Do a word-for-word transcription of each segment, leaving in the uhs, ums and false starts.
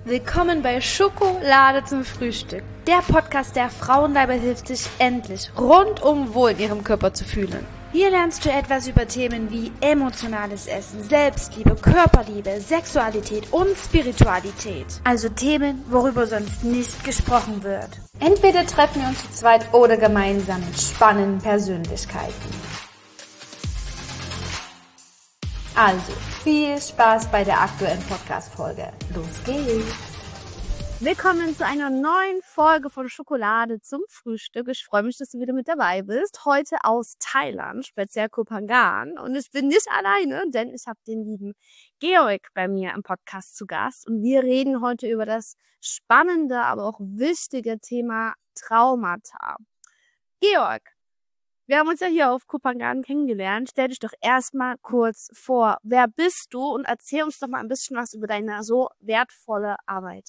Willkommen bei Schokolade zum Frühstück. Der Podcast, der Frauen dabei hilft, sich endlich rundum wohl in ihrem Körper zu fühlen. Hier lernst du etwas über Themen wie emotionales Essen, Selbstliebe, Körperliebe, Sexualität und Spiritualität. Also Themen, worüber sonst nicht gesprochen wird. Entweder treffen wir uns zu zweit oder gemeinsam mit spannenden Persönlichkeiten. Also, viel Spaß bei der aktuellen Podcast-Folge. Los geht's! Willkommen zu einer neuen Folge von Schokolade zum Frühstück. Ich freue mich, dass du wieder mit dabei bist. Heute aus Thailand, speziell Koh Phangan. Und ich bin nicht alleine, denn ich habe den lieben Georg bei mir im Podcast zu Gast. Und wir reden heute über das spannende, aber auch wichtige Thema Traumata. Georg, wir haben uns ja hier auf Koh Phangan kennengelernt. Stell dich doch erstmal kurz vor. Wer bist du? Und erzähl uns doch mal ein bisschen was über deine so wertvolle Arbeit.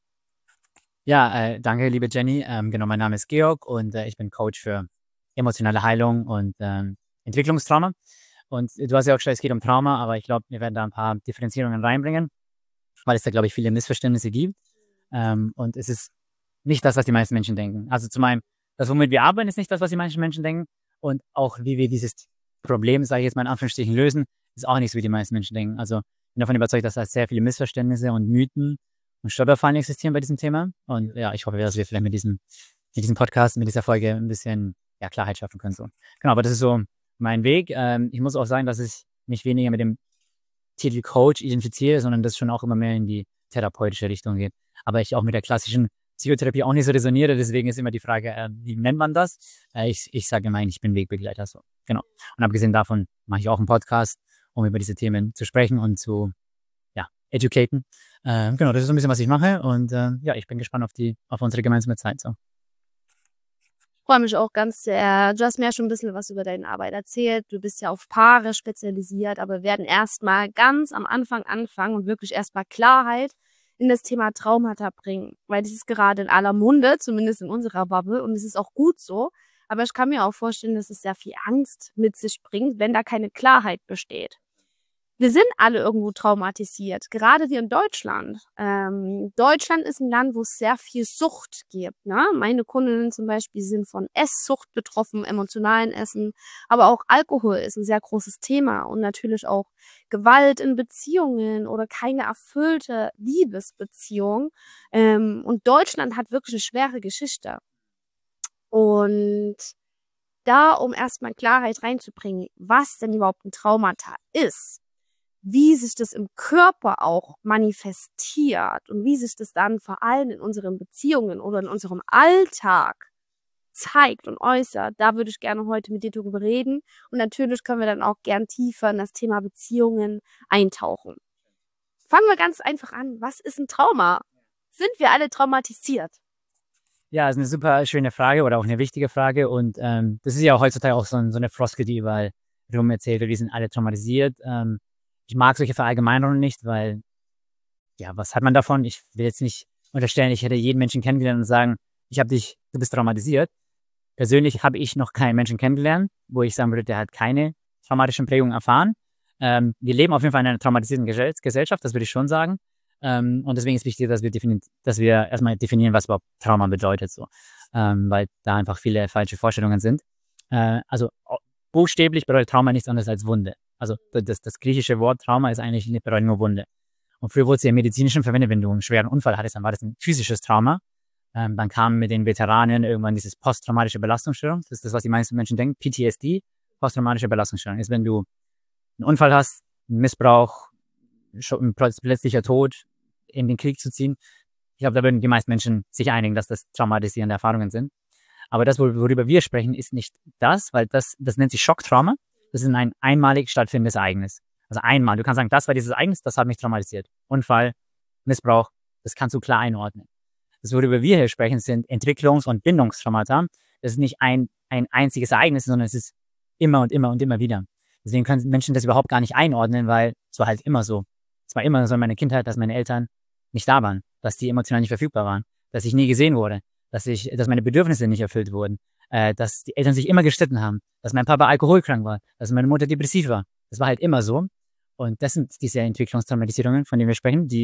Ja, äh, danke, liebe Jenny. Ähm, genau, mein Name ist Georg und äh, ich bin Coach für emotionale Heilung und ähm, Entwicklungstrauma. Und du hast ja auch gesagt, es geht um Trauma, aber ich glaube, wir werden da ein paar Differenzierungen reinbringen, weil es da, glaube ich, viele Missverständnisse gibt. Ähm, und es ist nicht das, was die meisten Menschen denken. Also zum einen, das, womit wir arbeiten, ist nicht das, was die meisten Menschen denken. Und auch, wie wir dieses Problem, sage ich jetzt mal in Anführungsstrichen, lösen, ist auch nicht so, wie die meisten Menschen denken. Also ich bin davon überzeugt, dass da sehr viele Missverständnisse und Mythen und Stolperfallen existieren bei diesem Thema. Und ja, ich hoffe, dass wir vielleicht mit diesem, mit diesem Podcast, mit dieser Folge ein bisschen ja, Klarheit schaffen können. So. Genau, aber das ist so mein Weg. Ähm, ich muss auch sagen, dass ich mich weniger mit dem Titel Coach identifiziere, sondern das schon auch immer mehr in die therapeutische Richtung geht. Aber ich auch mit der klassischen Psychotherapie auch nicht so resoniere. Deswegen ist immer die Frage, äh, wie nennt man das? Äh, ich, ich sage immer, ich bin Wegbegleiter. So. Genau. Und abgesehen davon mache ich auch einen Podcast, um über diese Themen zu sprechen und zu ja, educaten. Äh, genau, das ist so ein bisschen, was ich mache. Und äh, ja, ich bin gespannt auf die, auf unsere gemeinsame Zeit. So. Ich freue mich auch ganz sehr. Du hast mir ja schon ein bisschen was über deine Arbeit erzählt. Du bist ja auf Paare spezialisiert, aber wir werden erstmal ganz am Anfang anfangen und wirklich erstmal Klarheit in das Thema Traumata bringen. Weil das ist gerade in aller Munde, zumindest in unserer Bubble. Und es ist auch gut so. Aber ich kann mir auch vorstellen, dass es sehr viel Angst mit sich bringt, wenn da keine Klarheit besteht. Wir sind alle irgendwo traumatisiert, gerade hier in Deutschland. Ähm, Deutschland ist ein Land, wo es sehr viel Sucht gibt. Ne? Meine Kundinnen zum Beispiel sind von Esssucht betroffen, emotionalen Essen, aber auch Alkohol ist ein sehr großes Thema und natürlich auch Gewalt in Beziehungen oder keine erfüllte Liebesbeziehung. Ähm, und Deutschland hat wirklich eine schwere Geschichte. Und da, um erstmal Klarheit reinzubringen, was denn überhaupt ein Traumata ist, wie sich das im Körper auch manifestiert und wie sich das dann vor allem in unseren Beziehungen oder in unserem Alltag zeigt und äußert, da würde ich gerne heute mit dir darüber reden. Und natürlich können wir dann auch gern tiefer in das Thema Beziehungen eintauchen. Fangen wir ganz einfach an. Was ist ein Trauma? Sind wir alle traumatisiert? Ja, das ist eine super schöne Frage oder auch eine wichtige Frage. Und ähm, das ist ja auch heutzutage auch so, ein, so eine Floskel, die überall rum erzählt wird, wir sind alle traumatisiert. Ähm, Ich mag solche Verallgemeinerungen nicht, weil, ja, was hat man davon? Ich will jetzt nicht unterstellen, ich hätte jeden Menschen kennengelernt und sagen, ich habe dich, du bist traumatisiert. Persönlich habe ich noch keinen Menschen kennengelernt, wo ich sagen würde, der hat keine traumatischen Prägungen erfahren. Ähm, wir leben auf jeden Fall in einer traumatisierten Gesell- Gesellschaft, das würde ich schon sagen. Ähm, und deswegen ist wichtig, dass wir, defini- dass wir erstmal definieren, was überhaupt Trauma bedeutet, so, ähm, weil da einfach viele falsche Vorstellungen sind. Äh, also buchstäblich bedeutet Trauma nichts anderes als Wunde. Also das, das griechische Wort Trauma ist eigentlich nicht bedeutet nur Wunde. Und früher wurde es ja im Medizinischen verwendet, wenn du einen schweren Unfall hattest, dann war das ein physisches Trauma. Ähm, dann kam mit den Veteranen irgendwann dieses posttraumatische Belastungsstörung. Das ist das, was die meisten Menschen denken. P T S D, posttraumatische Belastungsstörung, ist, wenn du einen Unfall hast, einen Missbrauch, ein plötzlicher Tod, in den Krieg zu ziehen. Ich glaube, da würden die meisten Menschen sich einigen, dass das traumatisierende Erfahrungen sind. Aber das, worüber wir sprechen, ist nicht das, weil das, das nennt sich Schocktrauma. Das ist ein einmalig stattfindendes Ereignis. Also einmal. Du kannst sagen, das war dieses Ereignis, das hat mich traumatisiert. Unfall, Missbrauch, das kannst du klar einordnen. Das, worüber wir hier sprechen, sind Entwicklungs- und Bindungstraumata. Das ist nicht ein, ein einziges Ereignis, sondern es ist immer und immer und immer wieder. Deswegen können Menschen das überhaupt gar nicht einordnen, weil es war halt immer so. Es war immer so in meiner Kindheit, dass meine Eltern nicht da waren, dass die emotional nicht verfügbar waren, dass ich nie gesehen wurde, dass ich, dass meine Bedürfnisse nicht erfüllt wurden, äh, dass die Eltern sich immer gestritten haben, dass mein Papa alkoholkrank war, dass meine Mutter depressiv war. Das war halt immer so. Und das sind diese Entwicklungstraumatisierungen, von denen wir sprechen, die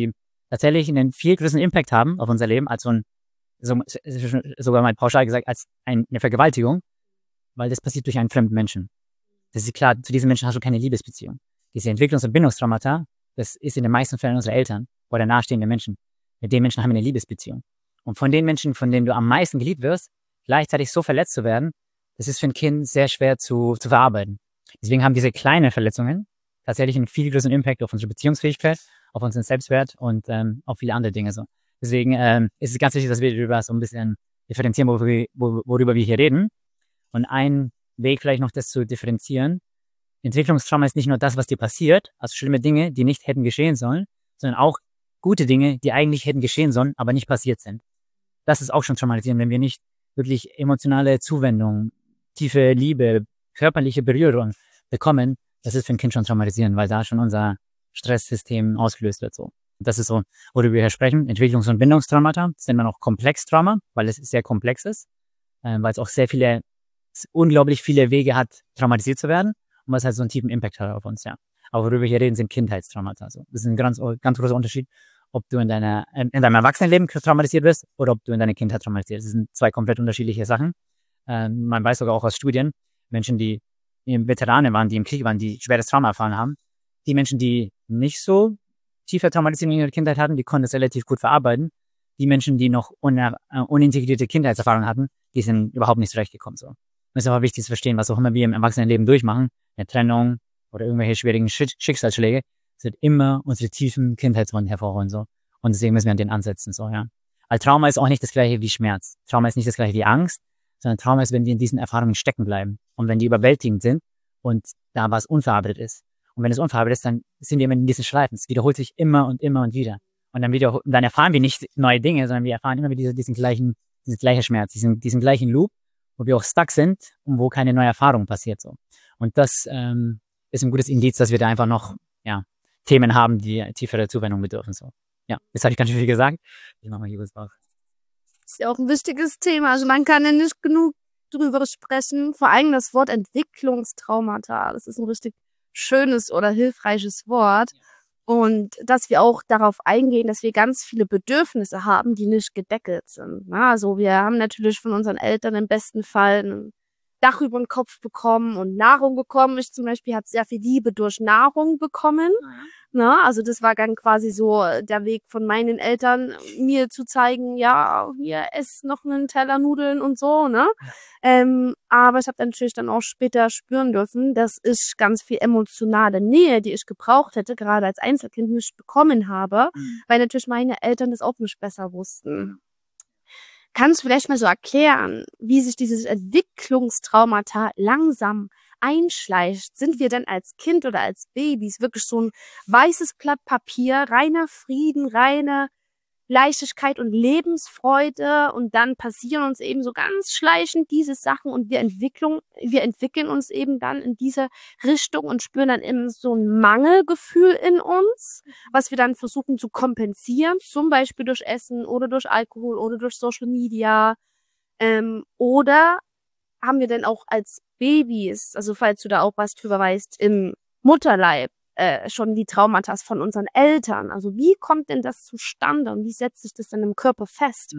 tatsächlich einen viel größeren Impact haben auf unser Leben als so ein, so, sogar mal pauschal gesagt, als ein, eine Vergewaltigung, weil das passiert durch einen fremden Menschen. Das ist klar, zu diesen Menschen hast du keine Liebesbeziehung. Diese Entwicklungs- und Bindungstraumata, das ist in den meisten Fällen unsere Eltern oder nahestehende Menschen. Mit den Menschen haben wir eine Liebesbeziehung. Und von den Menschen, von denen du am meisten geliebt wirst, gleichzeitig so verletzt zu werden, das ist für ein Kind sehr schwer zu, zu verarbeiten. Deswegen haben diese kleinen Verletzungen tatsächlich einen viel größeren Impact auf unsere Beziehungsfähigkeit, auf unseren Selbstwert und ähm, auf viele andere Dinge so. Deswegen ähm, ist es ganz wichtig, dass wir darüber so ein bisschen differenzieren, worüber wir, worüber wir hier reden. Und ein Weg vielleicht noch, das zu differenzieren. Entwicklungstrauma ist nicht nur das, was dir passiert, also schlimme Dinge, die nicht hätten geschehen sollen, sondern auch gute Dinge, die eigentlich hätten geschehen sollen, aber nicht passiert sind. Das ist auch schon traumatisierend, wenn wir nicht wirklich emotionale Zuwendung, tiefe Liebe, körperliche Berührung bekommen. Das ist für ein Kind schon traumatisierend, weil da schon unser Stresssystem ausgelöst wird. So. Das ist so, worüber wir hier sprechen. Entwicklungs- und Bindungstraumata, das nennt man auch Komplextrauma, weil es sehr komplex ist, äh, weil es auch sehr viele, unglaublich viele Wege hat, traumatisiert zu werden und was halt so einen tiefen Impact hat auf uns, ja. Aber worüber wir hier reden, sind Kindheitstraumata. So. Das ist ein ganz, ganz großer Unterschied, ob du in deiner, in deinem Erwachsenenleben traumatisiert wirst oder ob du in deiner Kindheit traumatisiert wirst. Das sind zwei komplett unterschiedliche Sachen. Ähm, man weiß sogar auch aus Studien, Menschen, die Veteranen waren, die im Krieg waren, die schweres Trauma erfahren haben, die Menschen, die nicht so tiefe Traumatisierung in ihrer Kindheit hatten, die konnten es relativ gut verarbeiten. Die Menschen, die noch un- unintegrierte Kindheitserfahrungen hatten, die sind überhaupt nicht zurechtgekommen. So. Und es ist aber wichtig zu verstehen, was auch immer wir im Erwachsenenleben durchmachen, eine Trennung oder irgendwelche schwierigen Sch- Schicksalsschläge, es wird immer unsere tiefen Kindheitswunden hervorholen. So. Und deswegen müssen wir an den ansetzen. So, ja. Weil Trauma ist auch nicht das gleiche wie Schmerz. Trauma ist nicht das gleiche wie Angst, sondern Trauma ist, wenn wir in diesen Erfahrungen stecken bleiben und wenn die überwältigend sind und da was unverarbeitet ist. Und wenn es unverarbeitet ist, dann sind wir immer in diesen Schleifen. Es wiederholt sich immer und immer und wieder. Und dann, wieder, dann erfahren wir nicht neue Dinge, sondern wir erfahren immer wieder diesen, diesen gleichen, diesen gleichen Schmerz, diesen, diesen gleichen Loop, wo wir auch stuck sind und wo keine neue Erfahrung passiert. So. Und das ähm, ist ein gutes Indiz, dass wir da einfach noch ja, Themen haben, die tiefere Zuwendung bedürfen. So. Ja, jetzt habe ich ganz schön viel gesagt. Ich mache mal hier kurz drauf. Das ist ja auch ein wichtiges Thema. Also man kann ja nicht genug drüber sprechen. Vor allem das Wort Entwicklungstraumata. Das ist ein richtig schönes oder hilfreiches Wort. Und dass wir auch darauf eingehen, dass wir ganz viele Bedürfnisse haben, die nicht gedeckelt sind. Also wir haben natürlich von unseren Eltern im besten Fall ein Dach über den Kopf bekommen und Nahrung bekommen. Ich zum Beispiel habe sehr viel Liebe durch Nahrung bekommen. Na, also das war dann quasi so der Weg von meinen Eltern, mir zu zeigen, ja, hier ess noch einen Teller Nudeln und so, ne? Ähm, aber ich habe natürlich dann auch später spüren dürfen, dass ich ganz viel emotionale Nähe, die ich gebraucht hätte, gerade als Einzelkind nicht bekommen habe, mhm. weil natürlich meine Eltern das auch nicht besser wussten. Kannst du vielleicht mal so erklären, wie sich dieses Entwicklungstraumata langsam einschleicht? Sind wir denn als Kind oder als Babys wirklich so ein weißes Blatt Papier, reiner Frieden, reine Leichtigkeit und Lebensfreude und dann passieren uns eben so ganz schleichend diese Sachen und wir entwickeln, wir entwickeln uns eben dann in diese Richtung und spüren dann eben so ein Mangelgefühl in uns, was wir dann versuchen zu kompensieren, zum Beispiel durch Essen oder durch Alkohol oder durch Social Media. Ähm, oder haben wir denn auch als Babys, also falls du da auch was drüber weißt, im Mutterleib, Äh, schon die Traumata von unseren Eltern. Also wie kommt denn das zustande und wie setzt sich das dann im Körper fest?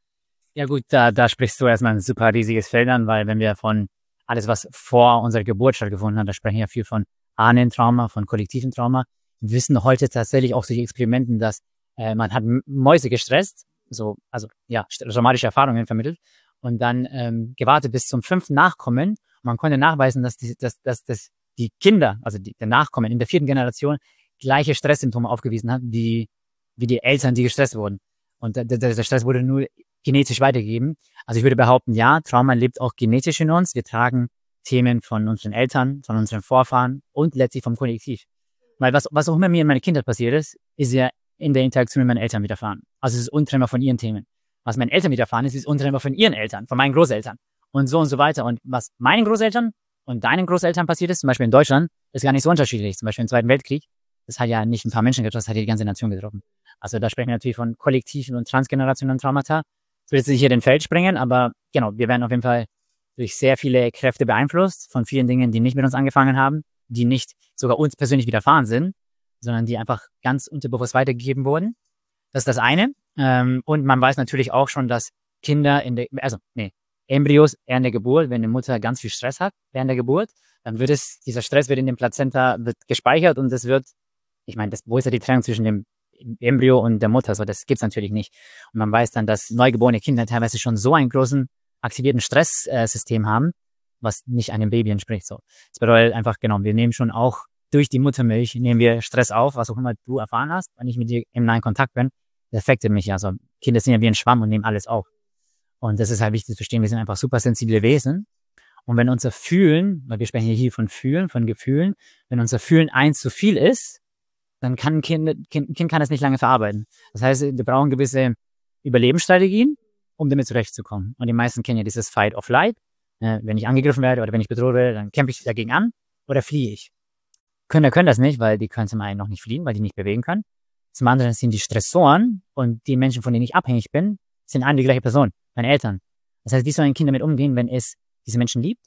Ja gut, da, da sprichst du erstmal ein super riesiges Feld an, weil wenn wir von alles, was vor unserer Geburt stattgefunden hat, da sprechen wir viel von Ahnentrauma, von kollektivem Trauma. Wir wissen heute tatsächlich auch durch Experimenten, dass äh, man hat Mäuse gestresst, so, also ja, traumatische Erfahrungen vermittelt und dann ähm, gewartet bis zum fünften Nachkommen und man konnte nachweisen, dass die, dass, dass, dass die Kinder, also die, der Nachkommen in der vierten Generation, gleiche Stresssymptome aufgewiesen hat, wie, wie die Eltern, die gestresst wurden. Und der, der, der Stress wurde nur genetisch weitergegeben. Also ich würde behaupten, ja, Trauma lebt auch genetisch in uns. Wir tragen Themen von unseren Eltern, von unseren Vorfahren und letztlich vom Kollektiv. Weil was, was auch immer mir in meiner Kindheit passiert ist, ist ja in der Interaktion mit meinen Eltern widerfahren. Also es ist untrennbar von ihren Themen. Was meinen Eltern widerfahren ist, ist untrennbar von ihren Eltern, von meinen Großeltern und so und so weiter. Und was meinen Großeltern und deinen Großeltern passiert ist, zum Beispiel in Deutschland, ist gar nicht so unterschiedlich. Zum Beispiel im Zweiten Weltkrieg, das hat ja nicht ein paar Menschen getroffen, das hat ja die ganze Nation getroffen. Also da sprechen wir natürlich von kollektiven und transgenerationalen Traumata. Ich will jetzt nicht hier den Feld sprengen, aber genau, wir werden auf jeden Fall durch sehr viele Kräfte beeinflusst von vielen Dingen, die nicht mit uns angefangen haben, die nicht sogar uns persönlich widerfahren sind, sondern die einfach ganz unterbewusst weitergegeben wurden. Das ist das eine. Ähm, und man weiß natürlich auch schon, dass Kinder in der, also nee, Embryos während der Geburt, wenn eine Mutter ganz viel Stress hat während der Geburt, dann wird es, dieser Stress wird in dem Plazenta wird gespeichert und es wird, ich meine, das, wo ist ja die Trennung zwischen dem Embryo und der Mutter? So, das gibt's natürlich nicht. Und man weiß dann, dass neugeborene Kinder teilweise schon so einen großen aktivierten Stresssystem äh, haben, was nicht einem Baby entspricht. So, das bedeutet einfach, genau, wir nehmen schon auch durch die Muttermilch, nehmen wir Stress auf, was auch immer du erfahren hast, wenn ich mit dir im nahen Kontakt bin. Das affektet mich ja. So, Kinder sind ja wie ein Schwamm und nehmen alles auf. Und das ist halt wichtig zu verstehen, wir sind einfach super sensible Wesen. Und wenn unser Fühlen, weil wir sprechen hier von Fühlen, von Gefühlen, wenn unser Fühlen eins zu viel ist, dann kann ein Kind, kind, kind kann das nicht lange verarbeiten. Das heißt, wir brauchen gewisse Überlebensstrategien, um damit zurechtzukommen. Und die meisten kennen ja dieses Fight or Flight. Äh, wenn ich angegriffen werde oder wenn ich bedroht werde, dann kämpfe ich dagegen an oder fliehe ich. Kinder können das nicht, weil die können zum einen noch nicht fliehen, weil die nicht bewegen können. Zum anderen sind die Stressoren und die Menschen, von denen ich abhängig bin, sind alle die gleiche Person, meine Eltern. Das heißt, wie soll ein Kind damit umgehen, wenn es diese Menschen liebt?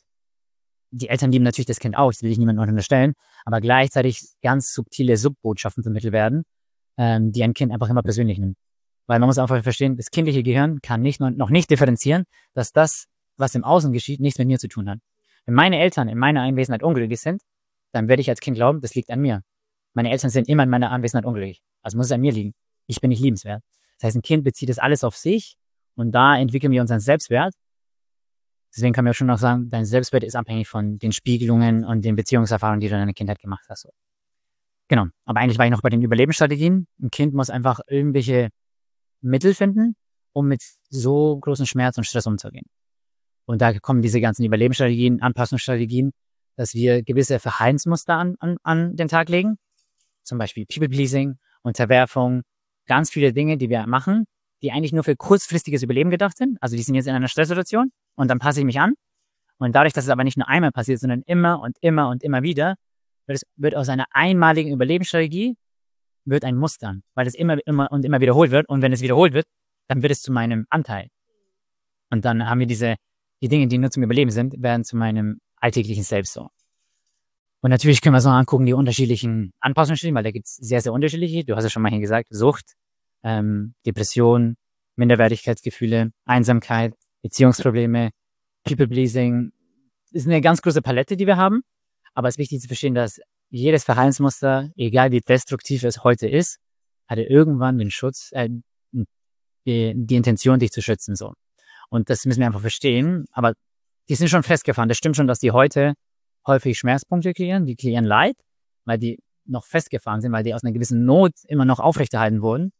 Die Eltern lieben natürlich das Kind auch, das will ich niemandem unterstellen, aber gleichzeitig ganz subtile Subbotschaften vermittelt werden, ähm, die ein Kind einfach immer persönlich nimmt. Weil man muss einfach verstehen, das kindliche Gehirn kann nicht noch nicht differenzieren, dass das, was im Außen geschieht, nichts mit mir zu tun hat. Wenn meine Eltern in meiner Anwesenheit unglücklich sind, dann werde ich als Kind glauben, das liegt an mir. Meine Eltern sind immer in meiner Anwesenheit unglücklich. Also muss es an mir liegen. Ich bin nicht liebenswert. Das heißt, ein Kind bezieht das alles auf sich und da entwickeln wir unseren Selbstwert. Deswegen kann man ja schon noch sagen, dein Selbstwert ist abhängig von den Spiegelungen und den Beziehungserfahrungen, die du in deiner Kindheit gemacht hast. Genau. Aber eigentlich war ich noch bei den Überlebensstrategien. Ein Kind muss einfach irgendwelche Mittel finden, um mit so großen Schmerz und Stress umzugehen. Und da kommen diese ganzen Überlebensstrategien, Anpassungsstrategien, dass wir gewisse Verhaltensmuster an, an, an den Tag legen. Zum Beispiel People-Pleasing, Unterwerfung, ganz viele Dinge, die wir machen, die eigentlich nur für kurzfristiges Überleben gedacht sind. Also die sind jetzt in einer Stresssituation und dann passe ich mich an. Und dadurch, dass es aber nicht nur einmal passiert, sondern immer und immer und immer wieder, wird, es, wird aus einer einmaligen Überlebensstrategie wird ein Muster, weil es immer, immer und immer wiederholt wird. Und wenn es wiederholt wird, dann wird es zu meinem Anteil. Und dann haben wir diese, die Dinge, die nur zum Überleben sind, werden zu meinem alltäglichen Selbst so. Und natürlich können wir uns noch angucken, die unterschiedlichen Anpassungsstrategien, weil da gibt es sehr, sehr unterschiedliche. Du hast ja schon mal hier gesagt, Sucht, ähm, Depression, Minderwertigkeitsgefühle, Einsamkeit, Beziehungsprobleme, People-Pleasing. Das ist eine ganz große Palette, die wir haben. Aber es ist wichtig zu verstehen, dass jedes Verhaltensmuster, egal wie destruktiv es heute ist, hatte irgendwann den Schutz, äh, die, die Intention, dich zu schützen. So. Und das müssen wir einfach verstehen. Aber die sind schon festgefahren. Das stimmt schon, dass die heute häufig Schmerzpunkte kreieren. Die kreieren Leid, weil die noch festgefahren sind, weil die aus einer gewissen Not immer noch aufrechterhalten wurden.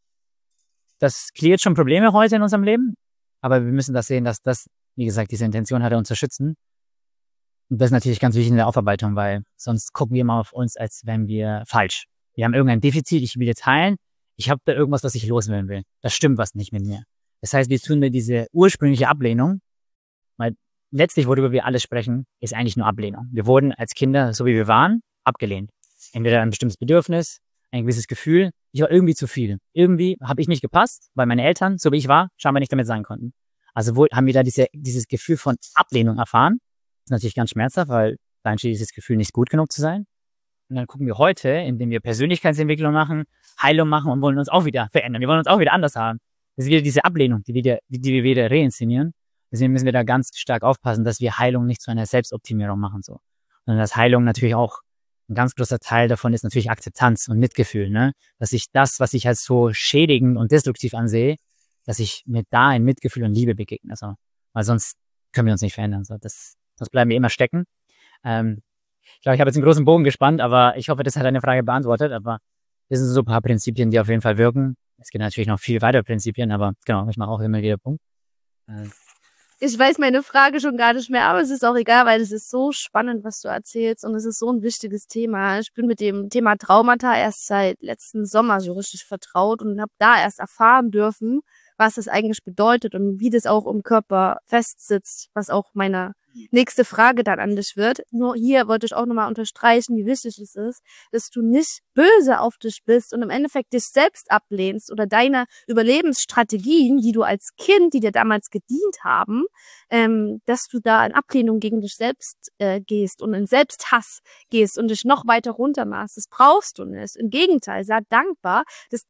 Das klärt schon Probleme heute in unserem Leben. Aber wir müssen das sehen, dass das, wie gesagt, diese Intention hatte, uns zu schützen. Und das ist natürlich ganz wichtig in der Aufarbeitung, weil sonst gucken wir immer auf uns, als wären wir falsch. Wir haben irgendein Defizit, ich will jetzt heilen. Ich habe da irgendwas, was ich loswerden will. Das stimmt was nicht mit mir. Das heißt, wir tun mir diese ursprüngliche Ablehnung, weil letztlich, worüber wir alles sprechen, ist eigentlich nur Ablehnung. Wir wurden als Kinder, so wie wir waren, abgelehnt. Entweder ein bestimmtes Bedürfnis, ein gewisses Gefühl. Ich war irgendwie zu viel. Irgendwie habe ich nicht gepasst, weil meine Eltern, so wie ich war, scheinbar nicht damit sein konnten. Also wo, haben wir da diese, dieses Gefühl von Ablehnung erfahren. Das ist natürlich ganz schmerzhaft, weil da entsteht dieses Gefühl, nicht gut genug zu sein. Und dann gucken wir heute, indem wir Persönlichkeitsentwicklung machen, Heilung machen und wollen uns auch wieder verändern. Wir wollen uns auch wieder anders haben. Das ist wieder diese Ablehnung, die, wieder, die, die wir wieder reinszenieren. Deswegen müssen wir da ganz stark aufpassen, dass wir Heilung nicht zu einer Selbstoptimierung machen, so. Sondern dass Heilung natürlich auch ein ganz großer Teil davon ist natürlich Akzeptanz und Mitgefühl, ne? Dass ich das, was ich als so schädigend und destruktiv ansehe, dass ich mir da in Mitgefühl und Liebe begegne, so. Weil sonst können wir uns nicht verändern, so. Das, sonst bleiben wir immer stecken. Ähm, ich glaube, ich habe jetzt einen großen Bogen gespannt, aber ich hoffe, das hat deine Frage beantwortet, aber das sind so ein paar Prinzipien, die auf jeden Fall wirken. Es gibt natürlich noch viel weitere Prinzipien, aber genau, ich mache auch immer wieder Punkt. Äh, Ich weiß meine Frage schon gar nicht mehr, aber es ist auch egal, weil es ist so spannend, was du erzählst und es ist so ein wichtiges Thema. Ich bin mit dem Thema Traumata erst seit letzten Sommer so richtig vertraut und habe da erst erfahren dürfen, was das eigentlich bedeutet und wie das auch im Körper festsitzt, was auch meine nächste Frage dann an dich wird. Nur hier wollte ich auch nochmal unterstreichen, wie wichtig es ist, dass du nicht böse auf dich bist und im Endeffekt dich selbst ablehnst oder deine Überlebensstrategien, die du als Kind, die dir damals gedient haben, ähm, dass du da in Ablehnung gegen dich selbst äh, gehst und in Selbsthass gehst und dich noch weiter runtermachst. Das brauchst du nicht. Im Gegenteil, sei dankbar, dass dein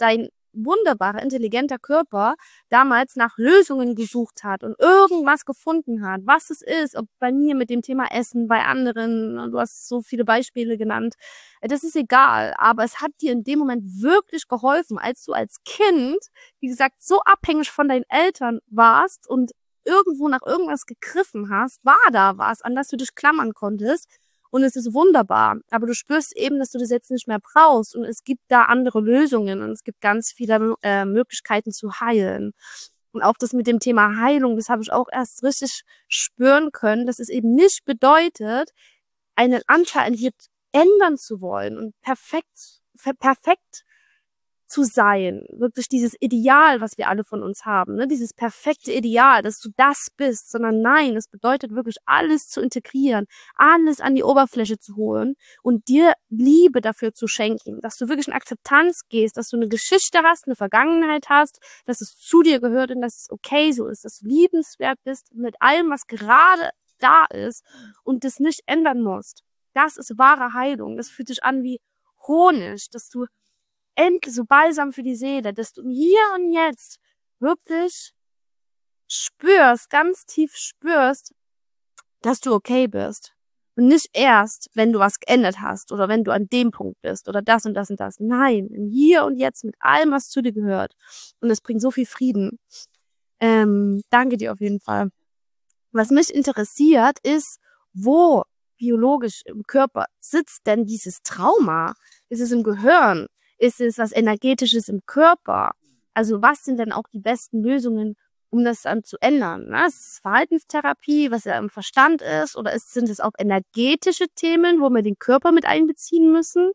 wunderbarer, intelligenter Körper damals nach Lösungen gesucht hat und irgendwas gefunden hat, was es ist, ob bei mir mit dem Thema Essen, bei anderen, du hast so viele Beispiele genannt, das ist egal, aber es hat dir in dem Moment wirklich geholfen, als du als Kind, wie gesagt, so abhängig von deinen Eltern warst und irgendwo nach irgendwas gegriffen hast, war da was, an das du dich klammern konntest. Und es ist wunderbar, aber du spürst eben, dass du das jetzt nicht mehr brauchst und es gibt da andere Lösungen und es gibt ganz viele äh, Möglichkeiten zu heilen. Und auch das mit dem Thema Heilung, das habe ich auch erst richtig spüren können, dass es eben nicht bedeutet, einen Anteil an dir ändern zu wollen und perfekt, perfekt zu sein, wirklich dieses Ideal, was wir alle von uns haben, ne? Dieses perfekte Ideal, dass du das bist, sondern nein, es bedeutet wirklich alles zu integrieren, alles an die Oberfläche zu holen und dir Liebe dafür zu schenken, dass du wirklich in Akzeptanz gehst, dass du eine Geschichte hast, eine Vergangenheit hast, dass es zu dir gehört und dass es okay so ist, dass du liebenswert bist mit allem, was gerade da ist und das nicht ändern musst. Das ist wahre Heilung. Das fühlt sich an wie Honig, dass du endlich so balsam für die Seele, dass du hier und jetzt wirklich spürst, ganz tief spürst, dass du okay bist. Und nicht erst, wenn du was geändert hast oder wenn du an dem Punkt bist oder das und das und das. Nein, hier und jetzt mit allem, was zu dir gehört. Und es bringt so viel Frieden. Ähm, danke dir auf jeden Fall. Was mich interessiert ist, wo biologisch im Körper sitzt denn dieses Trauma? Ist es im Gehirn? Ist es was Energetisches im Körper? Also was sind denn auch die besten Lösungen, um das dann zu ändern? Ne? Ist es Verhaltenstherapie, was ja im Verstand ist? Oder ist, sind es auch energetische Themen, wo wir den Körper mit einbeziehen müssen?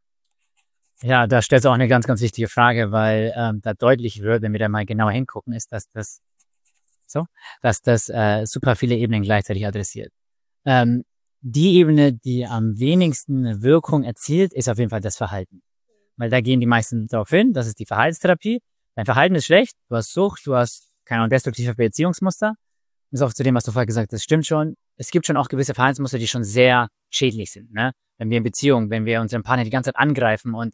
Ja, da stellst du auch eine ganz, ganz wichtige Frage, weil ähm, da deutlich wird, wenn wir da mal genauer hingucken, ist, dass das so, dass das äh, super viele Ebenen gleichzeitig adressiert. Ähm, die Ebene, die am wenigsten Wirkung erzielt, ist auf jeden Fall das Verhalten. Weil da gehen die meisten darauf hin, das ist die Verhaltenstherapie. Dein Verhalten ist schlecht, du hast Sucht, du hast keine Ahnung, destruktive Beziehungsmuster. Das ist auch zu dem, was du vorher gesagt hast, das stimmt schon. Es gibt schon auch gewisse Verhaltensmuster, die schon sehr schädlich sind. Ne? Wenn wir in Beziehung, wenn wir unseren Partner die ganze Zeit angreifen und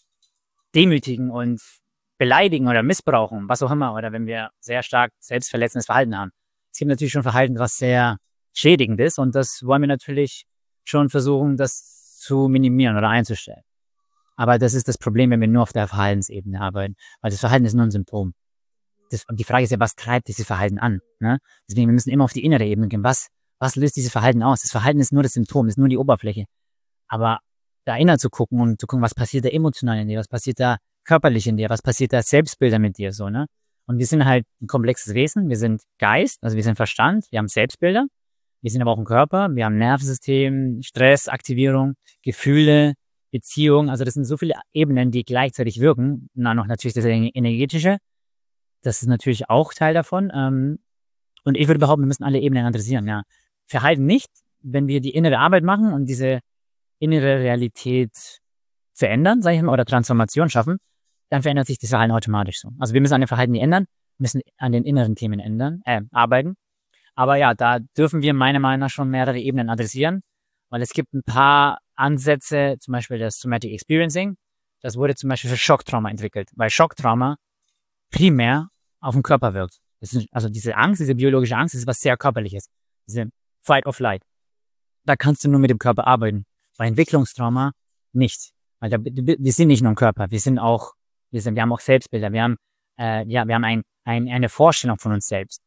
demütigen und beleidigen oder missbrauchen, was auch immer, oder wenn wir sehr stark selbstverletzendes Verhalten haben. Es gibt natürlich schon Verhalten, was sehr schädigend ist und das wollen wir natürlich schon versuchen, das zu minimieren oder einzustellen. Aber das ist das Problem, wenn wir nur auf der Verhaltensebene arbeiten, weil das Verhalten ist nur ein Symptom. Das, und die Frage ist ja, was treibt dieses Verhalten an? Ne? Deswegen, wir müssen immer auf die innere Ebene gehen. Was, was löst dieses Verhalten aus? Das Verhalten ist nur das Symptom, ist nur die Oberfläche. Aber da inner zu gucken und zu gucken, was passiert da emotional in dir, was passiert da körperlich in dir, was passiert da Selbstbilder mit dir, so, ne? Und wir sind halt ein komplexes Wesen, wir sind Geist, also wir sind Verstand, wir haben Selbstbilder, wir sind aber auch ein Körper, wir haben Nervensystem, Stress, Aktivierung, Gefühle, Beziehung, also das sind so viele Ebenen, die gleichzeitig wirken. Und dann noch natürlich das Energetische, das ist natürlich auch Teil davon. Ähm, und ich würde behaupten, wir müssen alle Ebenen adressieren, ja. Verhalten nicht, wenn wir die innere Arbeit machen und diese innere Realität verändern, sage ich mal, oder Transformation schaffen, dann verändert sich das Verhalten automatisch so. Also wir müssen an den Verhalten nicht ändern, müssen an den inneren Themen ändern, äh, arbeiten. Aber ja, da dürfen wir meiner Meinung nach schon mehrere Ebenen adressieren, weil es gibt ein paar Ansätze, zum Beispiel das Somatic Experiencing, das wurde zum Beispiel für Schocktrauma entwickelt, weil Schocktrauma primär auf den Körper wirkt. Das ist, also diese Angst, diese biologische Angst, das ist was sehr Körperliches. Diese Fight or Flight. Da kannst du nur mit dem Körper arbeiten. Bei Entwicklungstrauma nicht. Weil da, wir sind nicht nur ein Körper, wir sind auch, wir, sind, wir haben auch Selbstbilder, wir haben, äh, ja, wir haben ein, ein, eine Vorstellung von uns selbst.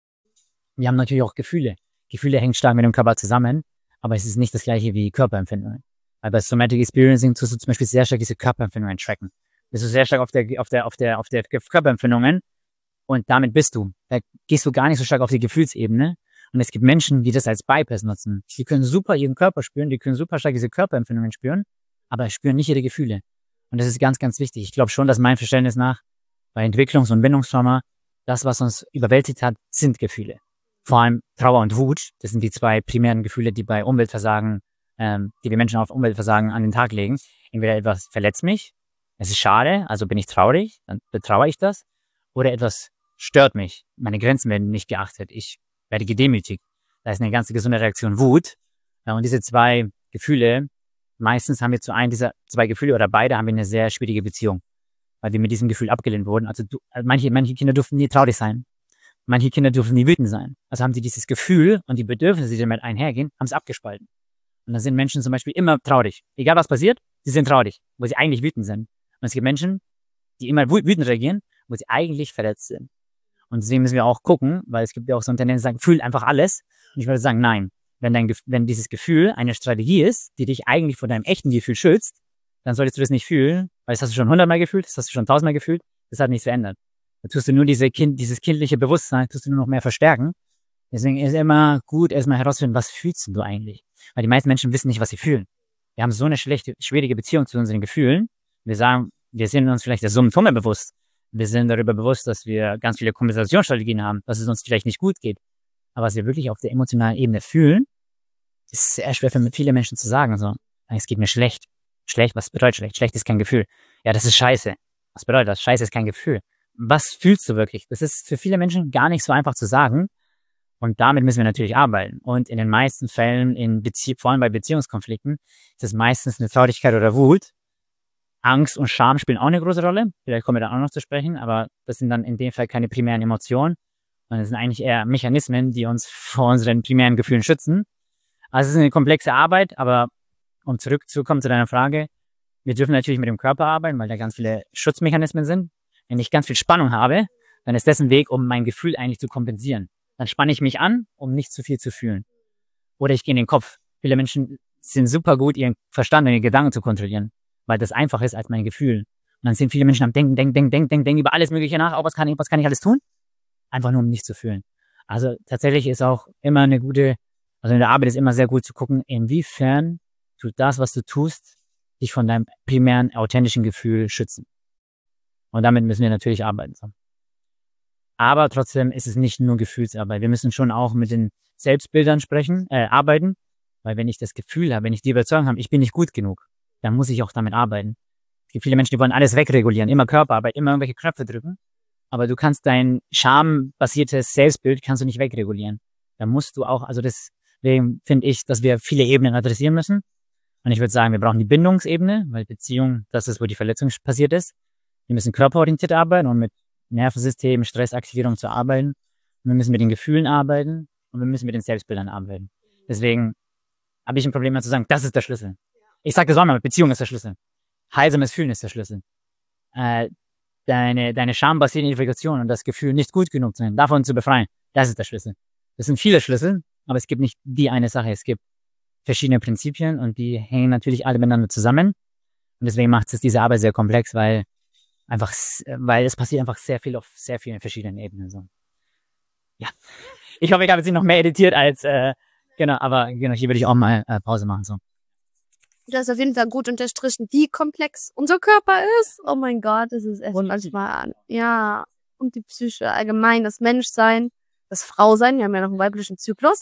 Wir haben natürlich auch Gefühle. Gefühle hängen stark mit dem Körper zusammen, aber es ist nicht das gleiche wie Körperempfindungen. Weil bei Somatic Experiencing tust du zum Beispiel sehr stark diese Körperempfindungen tracken. Bist du sehr stark auf der, auf der, auf der, auf der Körperempfindungen und damit bist du. Da gehst du gar nicht so stark auf die Gefühlsebene. Und es gibt Menschen, die das als Bypass nutzen. Die können super ihren Körper spüren, die können super stark diese Körperempfindungen spüren, aber spüren nicht ihre Gefühle. Und das ist ganz, ganz wichtig. Ich glaube schon, dass mein Verständnis nach bei Entwicklungs- und Bindungstrauma, das, was uns überwältigt hat, sind Gefühle. Vor allem Trauer und Wut, das sind die zwei primären Gefühle, die bei Umweltversagen, ähm, die wir Menschen auf Umweltversagen an den Tag legen. Entweder etwas verletzt mich, es ist schade, also bin ich traurig, dann betrauere ich das, oder etwas stört mich, meine Grenzen werden nicht geachtet, ich werde gedemütigt. Da ist eine ganz gesunde Reaktion Wut. Ja, und diese zwei Gefühle, meistens haben wir zu einem dieser zwei Gefühle oder beide haben wir eine sehr schwierige Beziehung. weil wir mit diesem Gefühl abgelehnt wurden. Also du, manche, manche Kinder durften nie traurig sein. Manche Kinder dürfen nie wütend sein. Also haben sie dieses Gefühl und die Bedürfnisse, die damit einhergehen, haben es abgespalten. Und dann sind Menschen zum Beispiel immer traurig. Egal was passiert, sie sind traurig, wo sie eigentlich wütend sind. Und es gibt Menschen, die immer wütend reagieren, wo sie eigentlich verletzt sind. Und deswegen müssen wir auch gucken, weil es gibt ja auch so eine Tendenz, sagen, fühl einfach alles. Und ich würde sagen, nein. Wenn dein, wenn dieses Gefühl eine Strategie ist, die dich eigentlich vor deinem echten Gefühl schützt, dann solltest du das nicht fühlen, weil das hast du schon hundertmal gefühlt, das hast du schon tausendmal gefühlt, das hat nichts verändert. Da tust du nur diese kind, dieses kindliche Bewusstsein, tust du nur noch mehr verstärken. Deswegen ist es immer gut, erstmal herauszufinden, was fühlst du eigentlich? Weil die meisten Menschen wissen nicht, was sie fühlen. Wir haben so eine schlechte, schwierige Beziehung zu unseren Gefühlen. Wir sagen, wir sind uns vielleicht der Symptome bewusst. Wir sind darüber bewusst, dass wir ganz viele Kompensationsstrategien haben, dass es uns vielleicht nicht gut geht. Aber was wir wirklich auf der emotionalen Ebene fühlen, ist sehr schwer für viele Menschen zu sagen. So, es geht mir schlecht. Schlecht, was bedeutet schlecht? Schlecht ist kein Gefühl. Ja, das ist scheiße. Was bedeutet das? Scheiße ist kein Gefühl. Was fühlst du wirklich? Das ist für viele Menschen gar nicht so einfach zu sagen. Und damit müssen wir natürlich arbeiten. Und in den meisten Fällen, in Bezie- vor allem bei Beziehungskonflikten, ist es meistens eine Traurigkeit oder Wut. Angst und Scham spielen auch eine große Rolle. Vielleicht kommen wir da auch noch zu sprechen, aber das sind dann in dem Fall keine primären Emotionen. Und es sind eigentlich eher Mechanismen, die uns vor unseren primären Gefühlen schützen. Also es ist eine komplexe Arbeit, aber um zurückzukommen zu deiner Frage, wir dürfen natürlich mit dem Körper arbeiten, weil da ganz viele Schutzmechanismen sind. Wenn ich ganz viel Spannung habe, dann ist das ein Weg, um mein Gefühl eigentlich zu kompensieren. Dann spanne ich mich an, um nicht zu viel zu fühlen. Oder ich gehe in den Kopf. Viele Menschen sind super gut, ihren Verstand und ihre Gedanken zu kontrollieren, weil das einfacher ist als mein Gefühl. Und dann sind viele Menschen am Denken, denken, denken, denken, denken, denken über alles Mögliche nach. Oh, was kann ich, was kann ich alles tun? Einfach nur, um nicht zu fühlen. Also tatsächlich ist auch immer eine gute, also in der Arbeit ist immer sehr gut zu gucken, inwiefern tut das, was du tust, dich von deinem primären, authentischen Gefühl schützen. Und damit müssen wir natürlich arbeiten. So. Aber trotzdem ist es nicht nur Gefühlsarbeit. Wir müssen schon auch mit den Selbstbildern sprechen, äh, arbeiten. Weil wenn ich das Gefühl habe, wenn ich die Überzeugung habe, ich bin nicht gut genug, dann muss ich auch damit arbeiten. Es gibt viele Menschen, die wollen alles wegregulieren, immer Körperarbeit, immer irgendwelche Knöpfe drücken. Aber du kannst dein schambasiertes Selbstbild kannst du nicht wegregulieren. Da musst du auch, also deswegen finde ich, dass wir viele Ebenen adressieren müssen. Und ich würde sagen, wir brauchen die Bindungsebene, weil Beziehung, das ist, wo die Verletzung passiert ist. Wir müssen körperorientiert arbeiten und mit Nervensystem, Stressaktivierung zu arbeiten. Und wir müssen mit den Gefühlen arbeiten und wir müssen mit den Selbstbildern arbeiten. Deswegen habe ich ein Problem, zu sagen, das ist der Schlüssel. Ich sage das auch mal, Beziehung ist der Schlüssel. Heilsames Fühlen ist der Schlüssel. Äh, deine, deine schambasierte Identifikation und das Gefühl, nicht gut genug zu sein, davon zu befreien, das ist der Schlüssel. Das sind viele Schlüssel, aber es gibt nicht die eine Sache. Es gibt verschiedene Prinzipien und die hängen natürlich alle miteinander zusammen. Und deswegen macht es diese Arbeit sehr komplex, weil einfach, weil es passiert einfach sehr viel auf sehr vielen verschiedenen Ebenen. So. Ja. Ich hoffe, ich habe jetzt nicht noch mehr editiert als, äh, genau, aber genau, hier würde ich auch mal äh, Pause machen. So. Du hast auf jeden Fall gut unterstrichen, wie komplex unser Körper ist. Oh mein Gott, das ist echt manchmal, ja, und die Psyche allgemein, das Menschsein, das Frausein, wir haben ja noch einen weiblichen Zyklus,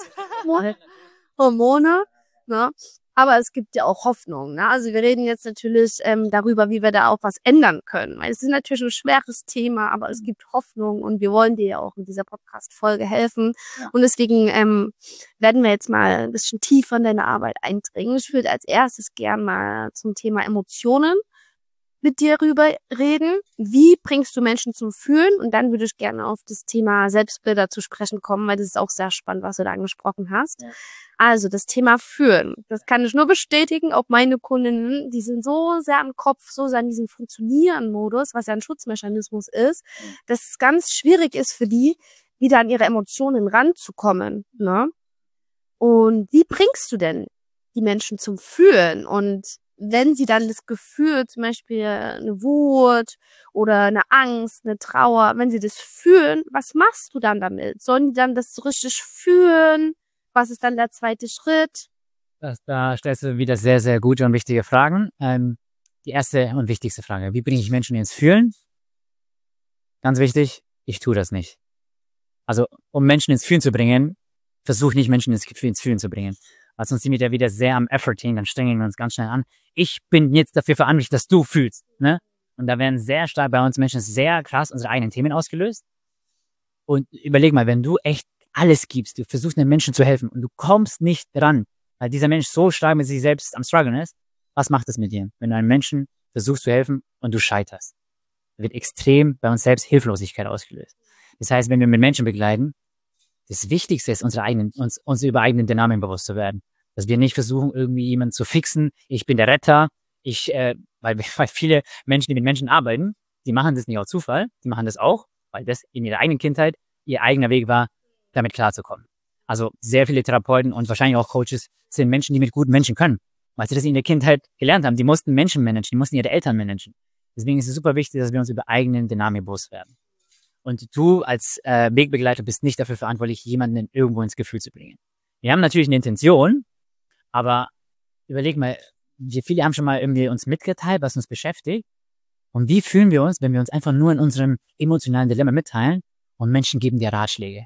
Hormone, ne? Aber es gibt ja auch Hoffnung, ne? Also wir reden jetzt natürlich ähm, darüber, wie wir da auch was ändern können. Weil es ist natürlich ein schweres Thema, aber es gibt Hoffnung und wir wollen dir ja auch in dieser Podcast-Folge helfen. Ja. Und deswegen ähm, werden wir jetzt mal ein bisschen tiefer in deine Arbeit eindringen. Ich würde als erstes gern mal zum Thema Emotionen mit dir rüber reden. Wie bringst du Menschen zum Fühlen? Und dann würde ich gerne auf das Thema Selbstbilder zu sprechen kommen, weil das ist auch sehr spannend, was du da angesprochen hast. Ja. Also das Thema Fühlen, das kann ich nur bestätigen, auch meine Kundinnen, die sind so sehr am Kopf, so sehr in diesem Funktionieren-Modus, was ja ein Schutzmechanismus ist, dass es ganz schwierig ist für die, wieder an ihre Emotionen ranzukommen. Ne? Und wie bringst du denn die Menschen zum Fühlen? Und wenn sie dann das Gefühl, zum Beispiel eine Wut oder eine Angst, eine Trauer, wenn sie das fühlen, was machst du dann damit? Sollen die dann das so richtig fühlen? Was ist dann der zweite Schritt? Das, da stellst du wieder sehr, sehr gute und wichtige Fragen. Ähm, die erste und wichtigste Frage, wie bringe ich Menschen ins Fühlen? Ganz wichtig, ich tue das nicht. Also, um Menschen ins Fühlen zu bringen, versuche nicht Menschen ins, ins Fühlen zu bringen. Weil sonst sind wir da wieder sehr am Efforting, dann strengen wir uns ganz schnell an. Ich bin jetzt dafür verantwortlich, dass du fühlst. Ne? Und da werden sehr stark bei uns Menschen sehr krass unsere eigenen Themen ausgelöst. Und überleg mal, wenn du echt alles gibst, du versuchst einem Menschen zu helfen und du kommst nicht dran, weil dieser Mensch so stark mit sich selbst am Struggeln ist, was macht das mit dir, wenn du einem Menschen versuchst zu helfen und du scheiterst? wird extrem bei uns selbst Hilflosigkeit ausgelöst. Das heißt, wenn wir mit Menschen begleiten, das Wichtigste ist, unsere eigenen, uns, uns über eigenen Dynamiken bewusst zu werden. Dass wir nicht versuchen, irgendwie jemanden zu fixen. Ich bin der Retter. Ich, äh, weil, weil viele Menschen, die mit Menschen arbeiten, die machen das nicht aus Zufall. Die machen das auch, weil das in ihrer eigenen Kindheit ihr eigener Weg war, damit klarzukommen. Also sehr viele Therapeuten und wahrscheinlich auch Coaches sind Menschen, die mit guten Menschen können, weil sie das in der Kindheit gelernt haben. Die mussten Menschen managen, die mussten ihre Eltern managen. Deswegen ist es super wichtig, dass wir uns über eigenen Dynamik bewusst werden. Und du als äh, Wegbegleiter bist nicht dafür verantwortlich, jemanden irgendwo ins Gefühl zu bringen. Wir haben natürlich eine Intention, aber überleg mal, wir viele haben schon mal irgendwie uns mitgeteilt, was uns beschäftigt. Und wie fühlen wir uns, wenn wir uns einfach nur in unserem emotionalen Dilemma mitteilen und Menschen geben dir Ratschläge?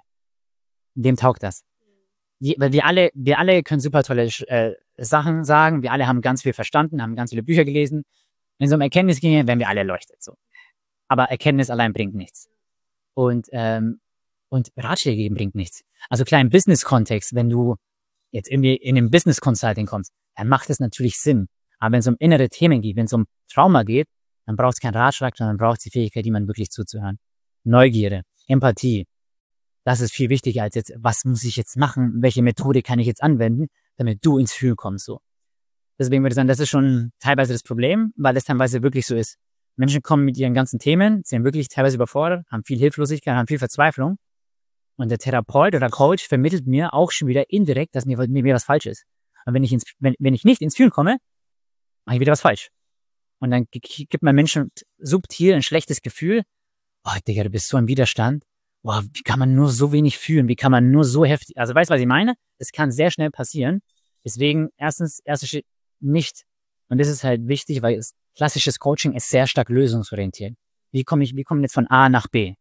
Wem taugt das? Die, weil wir alle, wir alle können super tolle äh, Sachen sagen. Wir alle haben ganz viel verstanden, haben ganz viele Bücher gelesen. Wenn es um Erkenntnis ginge, wären wir alle erleuchtet. So. Aber Erkenntnis allein bringt nichts. Und, ähm, und Ratschläge geben bringt nichts. Also klar, im Business-Kontext, wenn du jetzt irgendwie in den Business-Consulting kommst, dann macht es natürlich Sinn. Aber wenn es um innere Themen geht, wenn es um Trauma geht, dann braucht es keinen Ratschlag, sondern braucht es die Fähigkeit, jemandem wirklich zuzuhören. Neugierde, Empathie. Das ist viel wichtiger als jetzt, was muss ich jetzt machen, welche Methode kann ich jetzt anwenden, damit du ins Fühlen kommst. So. Deswegen würde ich sagen, das ist schon teilweise das Problem, weil es teilweise wirklich so ist. Menschen kommen mit ihren ganzen Themen, sind wirklich teilweise überfordert, haben viel Hilflosigkeit, haben viel Verzweiflung. Und der Therapeut oder Coach vermittelt mir auch schon wieder indirekt, dass mir, mir, mir was falsch ist. Und wenn ich, ins, wenn, wenn ich nicht ins Fühlen komme, mache ich wieder was falsch. Und dann gibt man Menschen subtil ein schlechtes Gefühl. Oh, Digga, du bist so im Widerstand. Boah, wie kann man nur so wenig fühlen? Wie kann man nur so heftig... Also weißt du, was ich meine? Es kann sehr schnell passieren. Deswegen, erstens, erster Schritt nicht. Und das ist halt wichtig, weil es, klassisches Coaching ist sehr stark lösungsorientiert. Wie komme ich, wie komme ich jetzt von A nach B?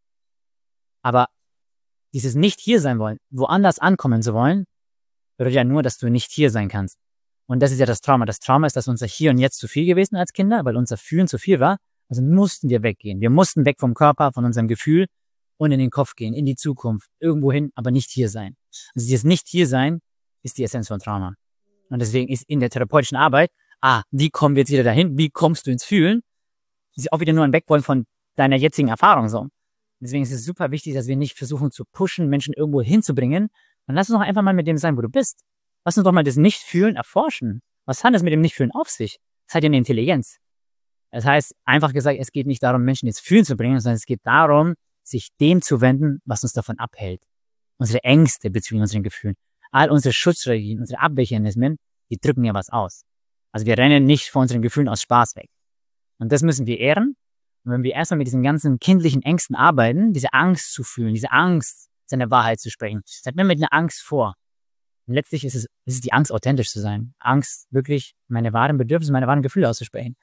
Aber dieses nicht hier sein wollen, woanders ankommen zu wollen, bedeutet ja nur, dass du nicht hier sein kannst. Und das ist ja das Trauma. Das Trauma ist, dass unser Hier und Jetzt zu viel gewesen als Kinder, weil unser Fühlen zu viel war. Also mussten wir weggehen. Wir mussten weg vom Körper, von unserem Gefühl und in den Kopf gehen, in die Zukunft, irgendwo hin, aber nicht hier sein. Also dieses nicht hier sein ist die Essenz von Trauma. Und deswegen ist in der therapeutischen Arbeit, ah, wie kommen wir jetzt wieder dahin? Wie kommst du ins Fühlen? Das ist auch wieder nur ein Wegwollen von deiner jetzigen Erfahrung so. Deswegen ist es super wichtig, dass wir nicht versuchen zu pushen, Menschen irgendwo hinzubringen. Und lass uns doch einfach mal mit dem sein, wo du bist. Lass uns doch mal das Nicht-Fühlen erforschen. Was hat es mit dem Nicht-Fühlen auf sich? Es hat ja eine Intelligenz. Das heißt, einfach gesagt, es geht nicht darum, Menschen ins Fühlen zu bringen, sondern es geht darum, sich dem zu wenden, was uns davon abhält. Unsere Ängste bezüglich unseren Gefühlen. All unsere Schutzstrategien, unsere Abwehrmechanismen, die drücken ja was aus. Also wir rennen nicht vor unseren Gefühlen aus Spaß weg. Und das müssen wir ehren. Und wenn wir erstmal mit diesen ganzen kindlichen Ängsten arbeiten, diese Angst zu fühlen, diese Angst, seine Wahrheit zu sprechen, seid mir mit einer Angst vor. Und letztlich ist es, ist es die Angst, authentisch zu sein. Angst, wirklich meine wahren Bedürfnisse, meine wahren Gefühle auszusprechen.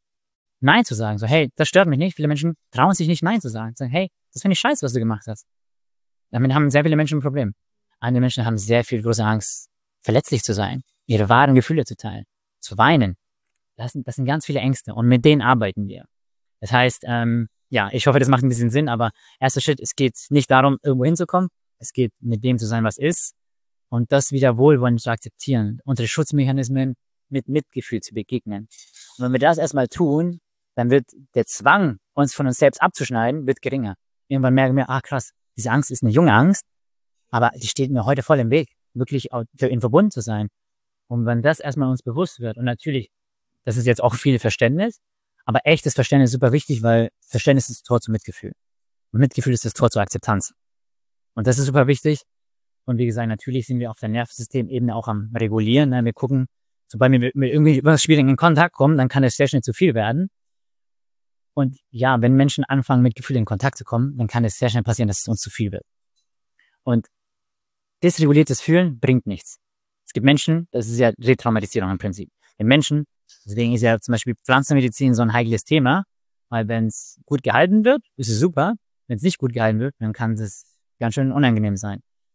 Nein zu sagen, so, hey, das stört mich nicht. Viele Menschen trauen sich nicht, Nein zu sagen. Sagen, hey, das finde ich scheiße, was du gemacht hast. Damit haben sehr viele Menschen ein Problem. Andere Menschen haben sehr viel große Angst, verletzlich zu sein, ihre wahren Gefühle zu teilen, zu weinen. Das sind, das sind ganz viele Ängste und mit denen arbeiten wir. Das heißt, ähm, ja, ich hoffe, das macht ein bisschen Sinn, aber erster Schritt, es geht nicht darum, irgendwo hinzukommen. Es geht mit dem zu sein, was ist und das wieder wohlwollend zu akzeptieren, unsere Schutzmechanismen mit Mitgefühl zu begegnen. Und wenn wir das erstmal tun, dann wird der Zwang, uns von uns selbst abzuschneiden, wird geringer. Irgendwann merken wir, ah krass, diese Angst ist eine junge Angst, aber die steht mir heute voll im Weg, wirklich auch für ihn verbunden zu sein. Und wenn das erstmal uns bewusst wird, und natürlich, das ist jetzt auch viel Verständnis, aber echtes Verständnis ist super wichtig, weil Verständnis ist das Tor zum Mitgefühl. Und Mitgefühl ist das Tor zur Akzeptanz. Und das ist super wichtig. Und wie gesagt, natürlich sind wir auf der Nervensystemebene auch am Regulieren. Ne? Wir gucken, sobald wir mit, mit irgendwie etwas Schwierigen in Kontakt kommen, dann kann es sehr schnell zu viel werden. Und ja, wenn Menschen anfangen, mit Gefühlen in Kontakt zu kommen, dann kann es sehr schnell passieren, dass es uns zu viel wird. Und dysreguliertes Fühlen bringt nichts. Es gibt Menschen, das ist ja Retraumatisierung im Prinzip. Wenn Menschen, deswegen ist ja zum Beispiel Pflanzenmedizin so ein heikles Thema, weil wenn es gut gehalten wird, ist es super. Wenn es nicht gut gehalten wird, dann kann es ganz schön unangenehm sein.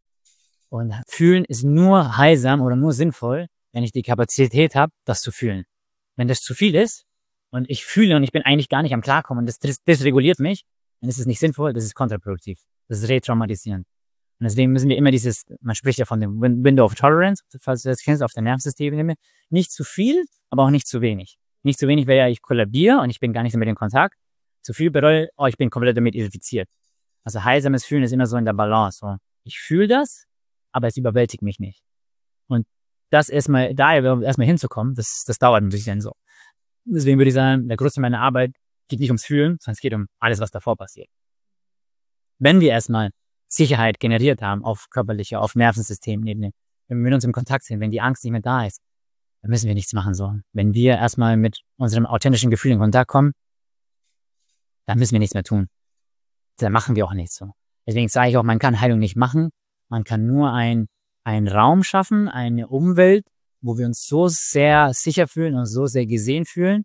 Und Fühlen ist nur heilsam oder nur sinnvoll, wenn ich die Kapazität habe, das zu fühlen. Wenn das zu viel ist und ich fühle und ich bin eigentlich gar nicht am Klarkommen und das, das, das reguliert mich, dann ist es nicht sinnvoll, das ist kontraproduktiv. Das ist retraumatisierend. Und deswegen müssen wir immer dieses, man spricht ja von dem Window of Tolerance, falls du das kennst, auf der Nervensystemebene, nicht zu viel, aber auch nicht zu wenig. Nicht zu wenig wäre ja, ich kollabiere und ich bin gar nicht mehr mit in Kontakt. Zu viel bedeutet, oh, ich bin komplett damit identifiziert. Also heilsames Fühlen ist immer so in der Balance. So. Ich fühle das, aber es überwältigt mich nicht. Und das erstmal, da erstmal hinzukommen, das, das dauert ein bisschen so. Deswegen würde ich sagen, der Großteil meiner Arbeit geht nicht ums Fühlen, sondern es geht um alles, was davor passiert. Wenn wir erstmal Sicherheit generiert haben auf körperlicher, auf Nervensystemebene, wenn wir mit uns im Kontakt sind, wenn die Angst nicht mehr da ist, dann müssen wir nichts machen so. Wenn wir erstmal mit unserem authentischen Gefühl in Kontakt kommen, dann müssen wir nichts mehr tun. Dann machen wir auch nichts so. Deswegen sage ich auch, man kann Heilung nicht machen. Man kann nur ein, einen Raum schaffen, eine Umwelt, wo wir uns so sehr sicher fühlen und so sehr gesehen fühlen,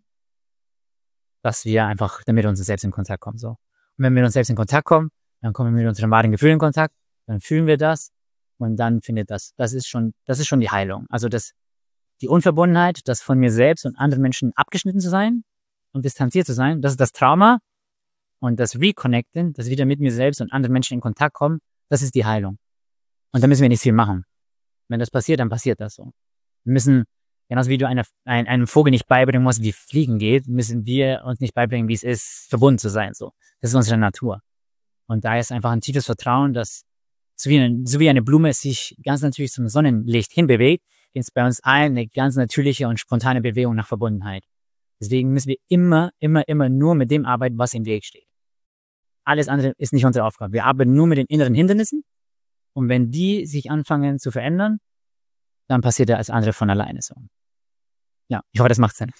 dass wir einfach damit uns selbst in Kontakt kommen. So. Und wenn wir mit uns selbst in Kontakt kommen, dann kommen wir mit unseren wahren Gefühlen in Kontakt, dann fühlen wir das und dann findet das, das ist schon, das ist schon die Heilung. Also das, die Unverbundenheit, das von mir selbst und anderen Menschen abgeschnitten zu sein und distanziert zu sein, das ist das Trauma. Und das Reconnecten, das wieder mit mir selbst und anderen Menschen in Kontakt kommen, das ist die Heilung. Und da müssen wir nicht viel machen. Wenn das passiert, dann passiert das so. Wir müssen, genauso wie du einer, ein, einem Vogel nicht beibringen musst, wie Fliegen geht, müssen wir uns nicht beibringen, wie es ist, verbunden zu sein. So, das ist unsere Natur. Und da ist einfach ein tiefes Vertrauen, dass so wie eine, so wie eine Blume sich ganz natürlich zum Sonnenlicht hinbewegt, ist bei uns allen eine ganz natürliche und spontane Bewegung nach Verbundenheit. Deswegen müssen wir immer, immer, immer nur mit dem arbeiten, was im Weg steht. Alles andere ist nicht unsere Aufgabe. Wir arbeiten nur mit den inneren Hindernissen. Und wenn die sich anfangen zu verändern, dann passiert das andere von alleine so. Ja, ich hoffe, das macht Sinn.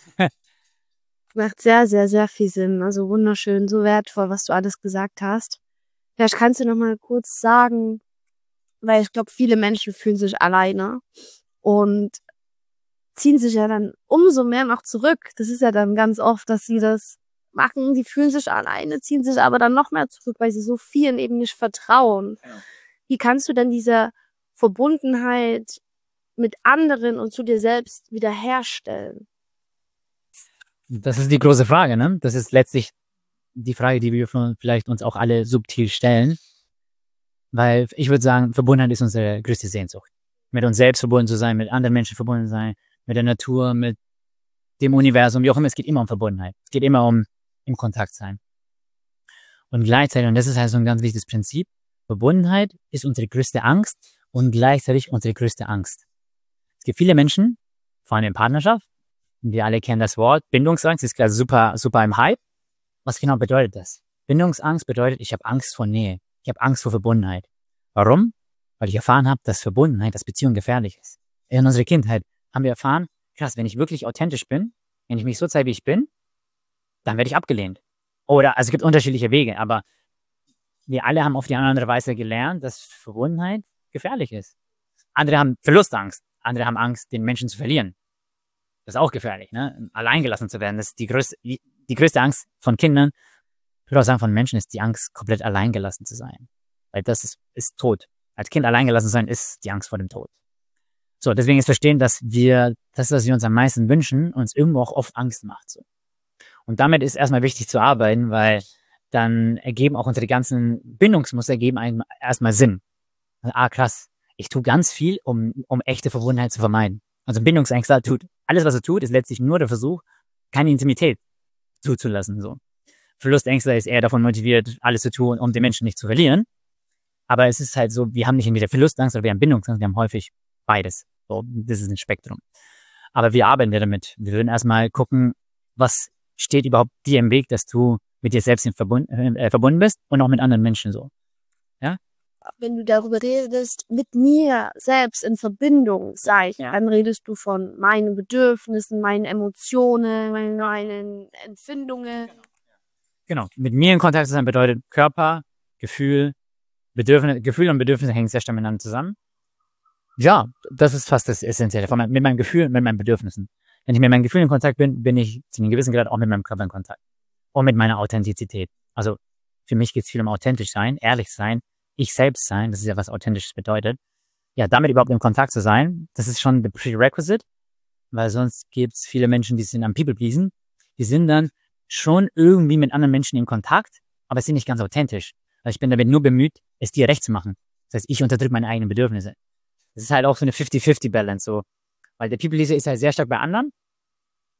Macht sehr, sehr, sehr viel Sinn. Also wunderschön, so wertvoll, was du alles gesagt hast. Vielleicht kannst du noch mal kurz sagen, weil ich glaube, viele Menschen fühlen sich alleine und ziehen sich ja dann umso mehr noch zurück. Das ist ja dann ganz oft, dass sie das machen, die fühlen sich alleine, ziehen sich aber dann noch mehr zurück, weil sie so vielen eben nicht vertrauen. Ja. Wie kannst du denn diese Verbundenheit mit anderen und zu dir selbst wiederherstellen? Das ist die große Frage, ne? Das ist letztlich die Frage, die wir vielleicht uns auch alle subtil stellen. Weil ich würde sagen, Verbundenheit ist unsere größte Sehnsucht. Mit uns selbst verbunden zu sein, mit anderen Menschen verbunden zu sein, mit der Natur, mit dem Universum, wie auch immer. Es geht immer um Verbundenheit. Es geht immer um im Kontakt sein. Und gleichzeitig, und das ist halt so ein ganz wichtiges Prinzip, Verbundenheit ist unsere größte Angst und gleichzeitig unsere größte Angst. Es gibt viele Menschen, vor allem in Partnerschaft, wir alle kennen das Wort, Bindungsangst ist gerade super, super im Hype. Was genau bedeutet das? Bindungsangst bedeutet, ich habe Angst vor Nähe. Ich habe Angst vor Verbundenheit. Warum? Weil ich erfahren habe, dass Verbundenheit, dass Beziehung gefährlich ist. In unserer Kindheit haben wir erfahren, krass, wenn ich wirklich authentisch bin, wenn ich mich so zeige, wie ich bin, dann werde ich abgelehnt. Oder, also es gibt unterschiedliche Wege, aber wir alle haben auf die eine oder andere Weise gelernt, dass Verbundenheit gefährlich ist. Andere haben Verlustangst. Andere haben Angst, den Menschen zu verlieren. Das ist auch gefährlich, ne? Alleingelassen zu werden. Das ist die größte, die, die größte Angst von Kindern, ich würde auch sagen von Menschen, ist die Angst, komplett alleingelassen zu sein. Weil das ist, ist Tod. Als Kind alleingelassen zu sein, ist die Angst vor dem Tod. So, deswegen ist verstehen, dass wir, das, was wir uns am meisten wünschen, uns irgendwo auch oft Angst macht. So. Und damit ist erstmal wichtig zu arbeiten, weil dann ergeben auch unsere ganzen Bindungsmuster ergeben einem erstmal Sinn. Also, ah, krass. Ich tue ganz viel, um, um echte Verbundenheit zu vermeiden. Also Bindungsängste tut, alles was er tut, ist letztlich nur der Versuch, keine Intimität zuzulassen, so. Verlustängste ist eher davon motiviert, alles zu tun, um den Menschen nicht zu verlieren. Aber es ist halt so, wir haben nicht entweder Verlustangst oder wir haben Bindungsangst, wir haben häufig beides. So, das ist ein Spektrum. Aber wir arbeiten ja damit. Wir würden erstmal gucken, was steht überhaupt dir im Weg, dass du mit dir selbst in Verbund, äh, verbunden bist und auch mit anderen Menschen so. Ja? Wenn du darüber redest, mit mir selbst in Verbindung sei, ja. Dann redest du von meinen Bedürfnissen, meinen Emotionen, meinen, meinen Empfindungen. Genau. Mit mir in Kontakt zu sein bedeutet Körper, Gefühl, Bedürfnisse, Gefühl und Bedürfnisse hängen sehr stark miteinander zusammen. Ja, das ist fast das Essentielle. Von mein, mit meinem Gefühl und mit meinen Bedürfnissen. Wenn ich mit meinem Gefühl in Kontakt bin, bin ich zu einem gewissen Grad auch mit meinem Körper in Kontakt. Und mit meiner Authentizität. Also für mich geht es viel um authentisch sein, ehrlich sein, ich selbst sein, das ist ja was Authentisches bedeutet. Ja, damit überhaupt in Kontakt zu sein, das ist schon the prerequisite, weil sonst gibt es viele Menschen, die sind am People-Pleasen, die sind dann schon irgendwie mit anderen Menschen in Kontakt, aber sind nicht ganz authentisch. Also ich bin damit nur bemüht, es dir recht zu machen. Das heißt, ich unterdrücke meine eigenen Bedürfnisse. Das ist halt auch so eine fifty fifty Balance, so. Weil der People-Pleaser ist halt sehr stark bei anderen,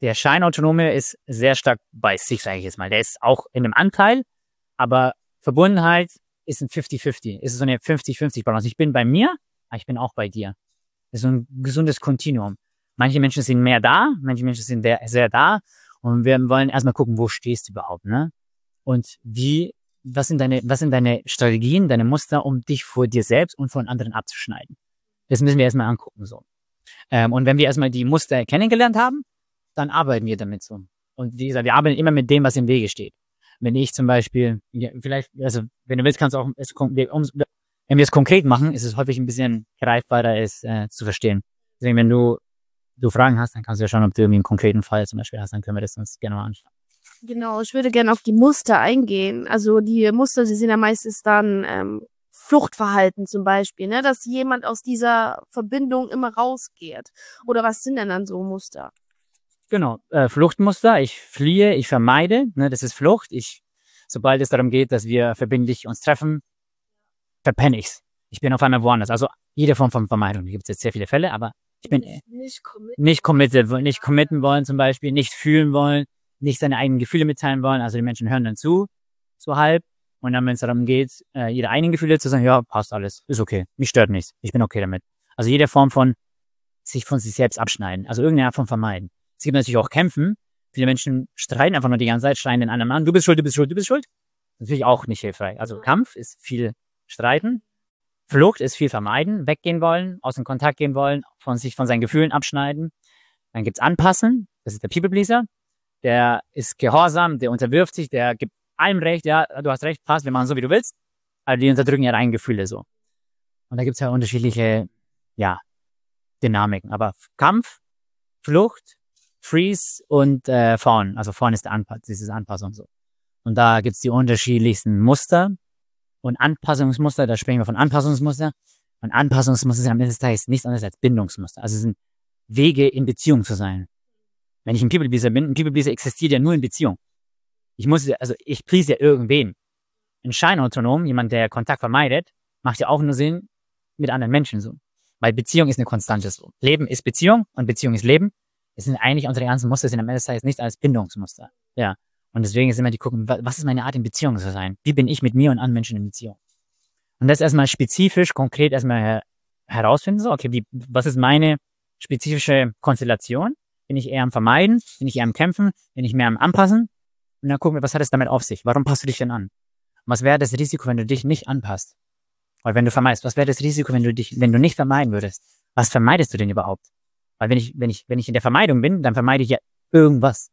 der Scheinautonome ist sehr stark bei sich, sage ich jetzt mal. Der ist auch in einem Anteil, aber Verbundenheit ist ein fünfzig fünfzig. Ist so eine fünfzig fünfzig Balance. Ich bin bei mir, aber ich bin auch bei dir. Das ist so ein gesundes Kontinuum. Manche Menschen sind mehr da, manche Menschen sind sehr, sehr da. Und wir wollen erstmal gucken, wo stehst du überhaupt, ne? Und wie, was sind deine, was sind deine Strategien, deine Muster, um dich vor dir selbst und von anderen abzuschneiden? Das müssen wir erstmal angucken, so. Ähm, und wenn wir erstmal die Muster kennengelernt haben, dann arbeiten wir damit so. Und wie gesagt, wir arbeiten immer mit dem, was im Wege steht. Wenn ich zum Beispiel, ja, vielleicht, also, wenn du willst, kannst du auch, es, um, wenn wir es konkret machen, ist es häufig ein bisschen greifbarer, es äh, zu verstehen. Deswegen, wenn du, du Fragen hast, dann kannst du ja schauen, ob du irgendwie einen konkreten Fall zum Beispiel hast, dann können wir das uns gerne mal anschauen. Genau, ich würde gerne auf die Muster eingehen. Also die Muster, die sind ja meistens dann ähm, Fluchtverhalten zum Beispiel, ne, dass jemand aus dieser Verbindung immer rausgeht. Oder was sind denn dann so Muster? Genau, äh, Fluchtmuster, ich fliehe, ich vermeide, ne, das ist Flucht. Ich, sobald es darum geht, dass wir verbindlich uns treffen, verpenne ich's. Ich bin auf einmal woanders. Also jede Form von Vermeidung. Da gibt es jetzt sehr viele Fälle, aber ich bin Nicht committed. nicht committed, nicht committen wollen zum Beispiel, nicht fühlen wollen, nicht seine eigenen Gefühle mitteilen wollen. Also die Menschen hören dann zu, so halb. Und dann, wenn es darum geht, äh, ihre eigenen Gefühle zu sagen, ja, passt alles, ist okay, mich stört nichts, ich bin okay damit. Also jede Form von sich von sich selbst abschneiden, also irgendeine Art von vermeiden. Es gibt natürlich auch Kämpfen. Viele Menschen streiten einfach nur die ganze Zeit, schreien den anderen an, du bist schuld, du bist schuld, du bist schuld. Natürlich auch nicht hilfreich. Also Kampf ist viel Streiten. Flucht ist viel vermeiden, weggehen wollen, aus dem Kontakt gehen wollen, von sich von seinen Gefühlen abschneiden. Dann gibt's Anpassen, das ist der People-Pleaser. Der ist gehorsam, der unterwirft sich, der gibt allem recht, ja, du hast recht, passt, wir machen so, wie du willst. Aber die unterdrücken ihre eigenen Gefühle so. Und da gibt's ja unterschiedliche, ja, Dynamiken. Aber Kampf, Flucht, Freeze und äh, Fawn. Also Fawn ist der Anpass, dieses Anpassung so. Und da gibt's die unterschiedlichsten Muster und Anpassungsmuster. Da sprechen wir von Anpassungsmuster. Und Anpassungsmuster sind am Ende des Tages nichts anderes als Bindungsmuster. Also es sind Wege, in Beziehung zu sein. Wenn ich ein People-Pleaser bin, ein People-Pleaser existiert ja nur in Beziehung. Ich muss, also ich please ja irgendwen. Ein Scheinautonom, jemand, der Kontakt vermeidet, macht ja auch nur Sinn mit anderen Menschen so. Weil Beziehung ist eine Konstante so. Leben ist Beziehung und Beziehung ist Leben. Es sind eigentlich unsere ganzen Muster, sind am Ende des Tages nichts als Bindungsmuster. Ja. Und deswegen ist immer die gucken, was ist meine Art in Beziehung zu sein? Wie bin ich mit mir und anderen Menschen in Beziehung? Und das erstmal spezifisch, konkret erstmal her herausfinden, so, okay, wie, was ist meine spezifische Konstellation? Bin ich eher am Vermeiden? Bin ich eher am Kämpfen? Bin ich mehr am Anpassen? Und dann gucken wir, was hat es damit auf sich? Warum passt du dich denn an? Und was wäre das Risiko, wenn du dich nicht anpasst? Weil wenn du vermeidest, was wäre das Risiko, wenn du dich, wenn du nicht vermeiden würdest? Was vermeidest du denn überhaupt? Weil wenn ich, wenn ich, wenn ich in der Vermeidung bin, dann vermeide ich ja irgendwas.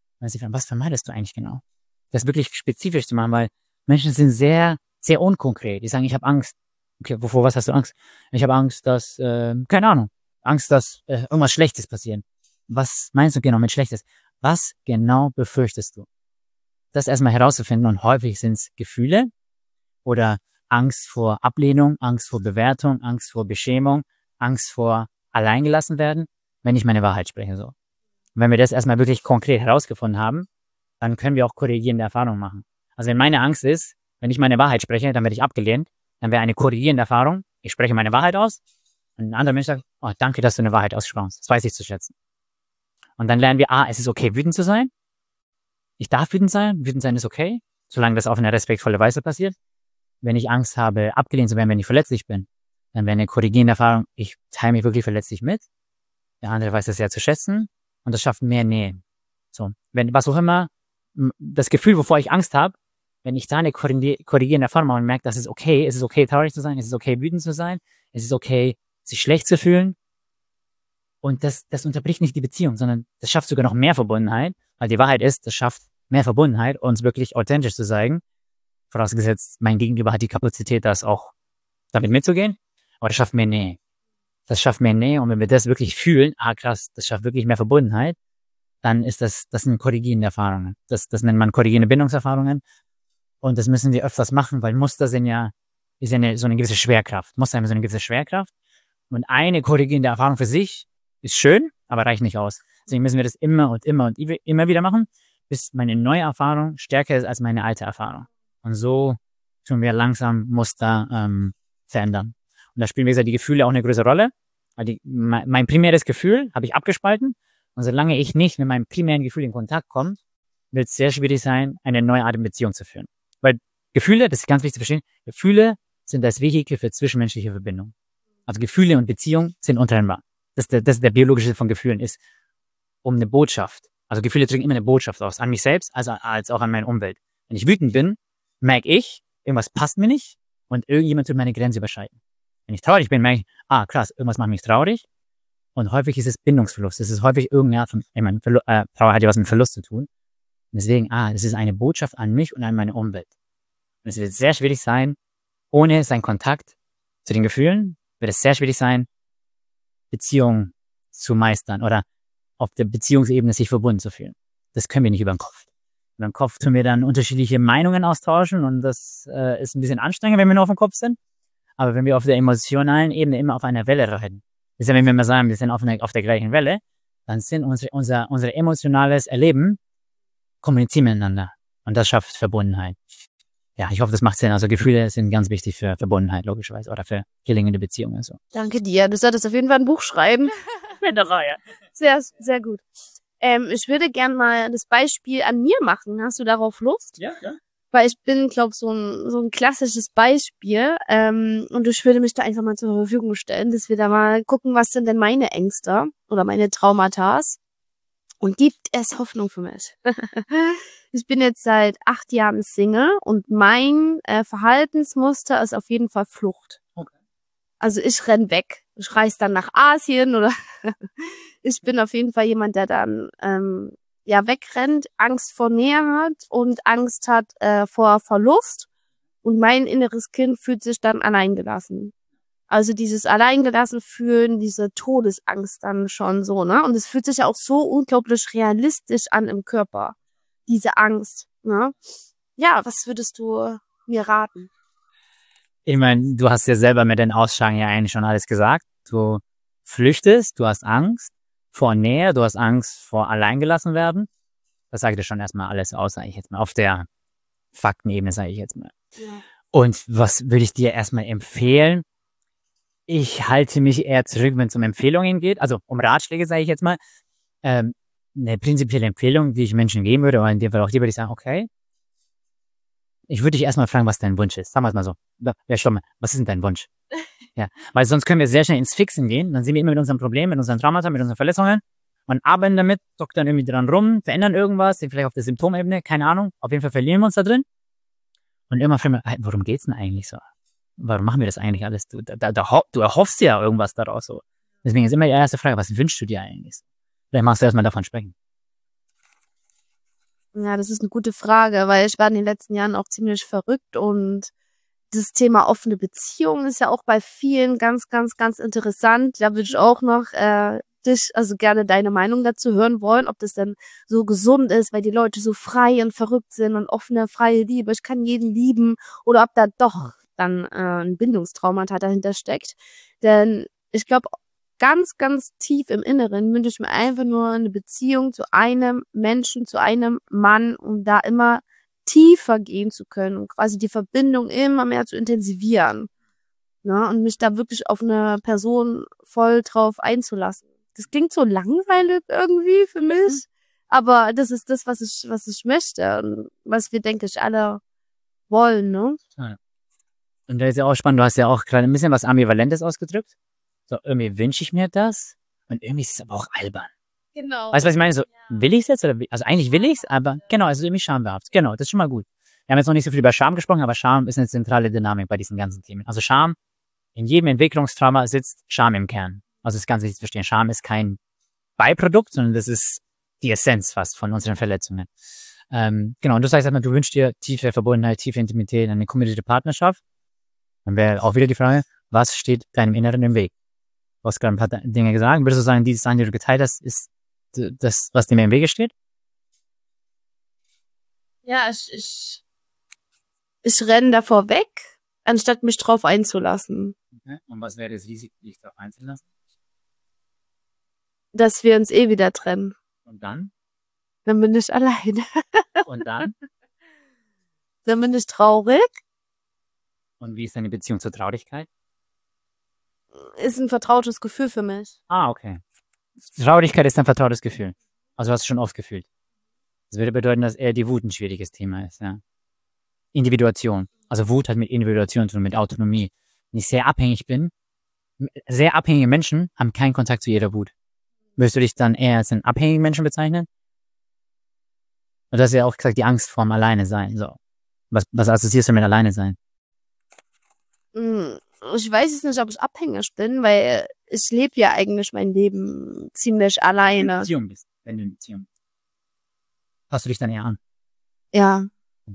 Was vermeidest du eigentlich genau? Das wirklich spezifisch zu machen, weil Menschen sind sehr, sehr unkonkret. Die sagen, ich habe Angst. Okay, wovor, was hast du Angst? Ich habe Angst, dass, äh, keine Ahnung, Angst, dass äh, irgendwas Schlechtes passiert. Was meinst du genau mit Schlechtes? Was genau befürchtest du? Das erstmal herauszufinden, und häufig sind es Gefühle oder Angst vor Ablehnung, Angst vor Bewertung, Angst vor Beschämung, Angst vor alleingelassen werden, wenn ich meine Wahrheit spreche. So. Und wenn wir das erstmal wirklich konkret herausgefunden haben, dann können wir auch korrigierende Erfahrungen machen. Also wenn meine Angst ist, wenn ich meine Wahrheit spreche, dann werde ich abgelehnt, dann wäre eine korrigierende Erfahrung, ich spreche meine Wahrheit aus und ein anderer Mensch sagt, oh, danke, dass du eine Wahrheit aussprachst, das weiß ich zu schätzen. Und dann lernen wir, ah, es ist okay, wütend zu sein. Ich darf wütend sein, wütend sein ist okay, solange das auf eine respektvolle Weise passiert. Wenn ich Angst habe, abgelehnt zu werden, wenn ich verletzlich bin, dann wäre eine korrigierende Erfahrung, ich teile mich wirklich verletzlich mit, der andere weiß das sehr zu schätzen und das schafft mehr Nähe. So, wenn, was auch immer, das Gefühl, wovor ich Angst habe, wenn ich da eine korrigierende Erfahrung mache und merke, dass es okay, es ist okay, traurig zu sein, es ist okay, wütend zu sein, es ist okay, sich schlecht zu fühlen. Und das, das unterbricht nicht die Beziehung, sondern das schafft sogar noch mehr Verbundenheit, weil die Wahrheit ist, das schafft mehr Verbundenheit, uns wirklich authentisch zu zeigen. Vorausgesetzt, mein Gegenüber hat die Kapazität, das auch damit mitzugehen, aber das schafft mehr Nähe. Das schafft mehr Nähe und wenn wir das wirklich fühlen, ah krass, das schafft wirklich mehr Verbundenheit, dann ist das, das sind korrigierende Erfahrungen. Das, das nennt man korrigierende Bindungserfahrungen. Und das müssen wir öfters machen, weil Muster sind ja, ist ja eine, so eine gewisse Schwerkraft. Muster haben so eine gewisse Schwerkraft. Und eine korrigierende Erfahrung für sich ist schön, aber reicht nicht aus. Deswegen müssen wir das immer und immer und immer wieder machen, bis meine neue Erfahrung stärker ist als meine alte Erfahrung. Und so tun wir langsam Muster ähm, verändern. Und da spielen, wie gesagt, die Gefühle auch eine größere Rolle. Weil die, mein, mein primäres Gefühl habe ich abgespalten Und solange ich nicht mit meinem primären Gefühl in Kontakt komme, wird es sehr schwierig sein, eine neuartige Beziehung zu führen. Weil Gefühle, das ist ganz wichtig zu verstehen, Gefühle sind das Vehikel für zwischenmenschliche Verbindung. Also Gefühle und Beziehung sind untrennbar. Das ist der, das ist der biologische von Gefühlen ist, um eine Botschaft. Also Gefühle drücken immer eine Botschaft aus, an mich selbst, also als auch an meine Umwelt. Wenn ich wütend bin, merke ich, irgendwas passt mir nicht und irgendjemand wird meine Grenze überschreiten. Wenn ich traurig bin, merke ich, ah krass, irgendwas macht mich traurig. Und häufig ist es Bindungsverlust. Es ist häufig irgendeine Art von, ich meine, Verlu äh, Trauer hat ja was mit Verlust zu tun. Und deswegen, ah, das ist eine Botschaft an mich und an meine Umwelt. Und es wird sehr schwierig sein, ohne seinen Kontakt zu den Gefühlen, wird es sehr schwierig sein, Beziehungen zu meistern oder auf der Beziehungsebene sich verbunden zu fühlen. Das können wir nicht über den Kopf. Über den Kopf tun wir dann unterschiedliche Meinungen austauschen und das äh, ist ein bisschen anstrengend, wenn wir nur auf dem Kopf sind. Aber wenn wir auf der emotionalen Ebene immer auf einer Welle reiten, das ist ja, wenn wir mal sagen, wir sind auf, einer, auf der gleichen Welle, dann sind unsere, unser, unser emotionales Erleben kommunizieren miteinander. Und das schafft Verbundenheit. Ja, ich hoffe, das macht Sinn. Also Gefühle sind ganz wichtig für Verbundenheit, logischerweise, oder für gelingende Beziehungen. So. Danke dir. Du solltest auf jeden Fall ein Buch schreiben. Mit der Reihe. Sehr, sehr gut. Ähm, ich würde gern mal das Beispiel an mir machen. Hast du darauf Lust? Ja, ja. Weil ich bin, glaube ich, so ein, so ein klassisches Beispiel. Ähm, und ich würde mich da einfach mal zur Verfügung stellen, dass wir da mal gucken, was sind denn meine Ängste oder meine Traumata. Und gibt es Hoffnung für mich? Ich bin jetzt seit acht Jahren Single und mein äh, Verhaltensmuster ist auf jeden Fall Flucht. Okay. Also ich renn weg. Ich reise dann nach Asien oder ich bin auf jeden Fall jemand, der dann ähm, ja wegrennt, Angst vor Nähe hat und Angst hat äh, vor Verlust. Und mein inneres Kind fühlt sich dann alleingelassen. Also dieses alleingelassen fühlen, diese Todesangst dann schon so, ne? Und es fühlt sich ja auch so unglaublich realistisch an im Körper. Diese Angst, ne? Ja, was würdest du mir raten? Ich meine, du hast ja selber mit den Aussagen ja eigentlich schon alles gesagt. Du flüchtest, du hast Angst vor Nähe, du hast Angst vor alleingelassen werden. Das sage ich dir schon erstmal alles aus, sage ich jetzt mal. Auf der Faktenebene, sage ich jetzt mal. Ja. Und was würde ich dir erstmal empfehlen? Ich halte mich eher zurück, wenn es um Empfehlungen geht. Also um Ratschläge, sage ich jetzt mal. Ähm, eine prinzipielle Empfehlung, die ich Menschen geben würde, aber in dem Fall auch dir würde ich sagen, okay, ich würde dich erstmal fragen, was dein Wunsch ist. Sagen wir es mal so. Ja, stopp mal. Was ist denn dein Wunsch? Ja, weil sonst können wir sehr schnell ins Fixen gehen. Dann sind wir immer mit unseren Problemen, mit unseren Traumata, mit unseren Verletzungen und arbeiten damit, doktern irgendwie dran rum, verändern irgendwas, sind vielleicht auf der Symptomebene, keine Ahnung. Auf jeden Fall verlieren wir uns da drin. Und irgendwann fragen wir, hey, worum geht's denn eigentlich so? Warum machen wir das eigentlich alles? Du, da, da, du erhoffst ja irgendwas daraus so. Deswegen ist immer die erste Frage, was wünschst du dir eigentlich? Vielleicht magst du erstmal davon sprechen. Ja, das ist eine gute Frage, weil ich war in den letzten Jahren auch ziemlich verrückt und das Thema offene Beziehungen ist ja auch bei vielen ganz, ganz, ganz interessant. Da würde ich auch noch äh, dich, also gerne deine Meinung dazu hören wollen, ob das denn so gesund ist, weil die Leute so frei und verrückt sind und offene, freie Liebe. Ich kann jeden lieben oder ob da doch dann äh, ein Bindungstraumata dahinter steckt. Denn ich glaube, ganz, ganz tief im Inneren wünsche ich mir einfach nur eine Beziehung zu einem Menschen, zu einem Mann, um da immer tiefer gehen zu können und quasi die Verbindung immer mehr zu intensivieren. Ne? Und mich da wirklich auf eine Person voll drauf einzulassen. Das klingt so langweilig irgendwie für mich, aber das ist das, was ich, was ich möchte und was wir, denke ich, alle wollen, ne? Ja. Und da ist ja auch spannend, du hast ja auch gerade ein bisschen was Ambivalentes ausgedrückt. So, irgendwie wünsche ich mir das und irgendwie ist es aber auch albern. Genau. Weißt du, was ich meine? So, will ich es jetzt? Oder will, also eigentlich will ich es, aber genau, also irgendwie schambehaft. Genau, das ist schon mal gut. Wir haben jetzt noch nicht so viel über Scham gesprochen, aber Scham ist eine zentrale Dynamik bei diesen ganzen Themen. Also Scham, in jedem Entwicklungstrauma sitzt Scham im Kern. Also das ist ganz wichtig zu verstehen. Scham ist kein Beiprodukt, sondern das ist die Essenz fast von unseren Verletzungen. Ähm, genau, und du sagst, du wünschst dir tiefe Verbundenheit, tiefe Intimität, eine kombinierte Partnerschaft. Dann wäre auch wieder die Frage, was steht deinem Inneren im Weg? Du hast gerade ein paar Dinge gesagt. Würdest du sagen, diese Sachen, die du geteilt hast, ist das, was dir im Wege steht? Ja, ich, ich, ich renne davor weg, anstatt mich drauf einzulassen. Okay. Und was wäre das Risiko, dich darauf einzulassen? Dass wir uns eh wieder trennen. Und dann? Dann bin ich alleine. Und dann? Dann bin ich traurig. Und wie ist deine Beziehung zur Traurigkeit? Ist ein vertrautes Gefühl für mich. Ah, okay. Traurigkeit ist ein vertrautes Gefühl. Also hast du schon oft gefühlt. Das würde bedeuten, dass eher die Wut ein schwieriges Thema ist, ja. Individuation. Also Wut hat mit Individuation zu tun, mit Autonomie. Wenn ich sehr abhängig bin, sehr abhängige Menschen haben keinen Kontakt zu jeder Wut. Würdest du dich dann eher als einen abhängigen Menschen bezeichnen? Und das ist ja auch gesagt, die Angst vorm Alleine sein. So. Was, was assoziierst du mit Alleine sein? Ich weiß jetzt nicht, ob ich abhängig bin, weil ich lebe ja eigentlich mein Leben ziemlich alleine. Wenn du in Beziehung bist. Wenn du in Beziehung bist. Passt du dich dann eher an? Ja.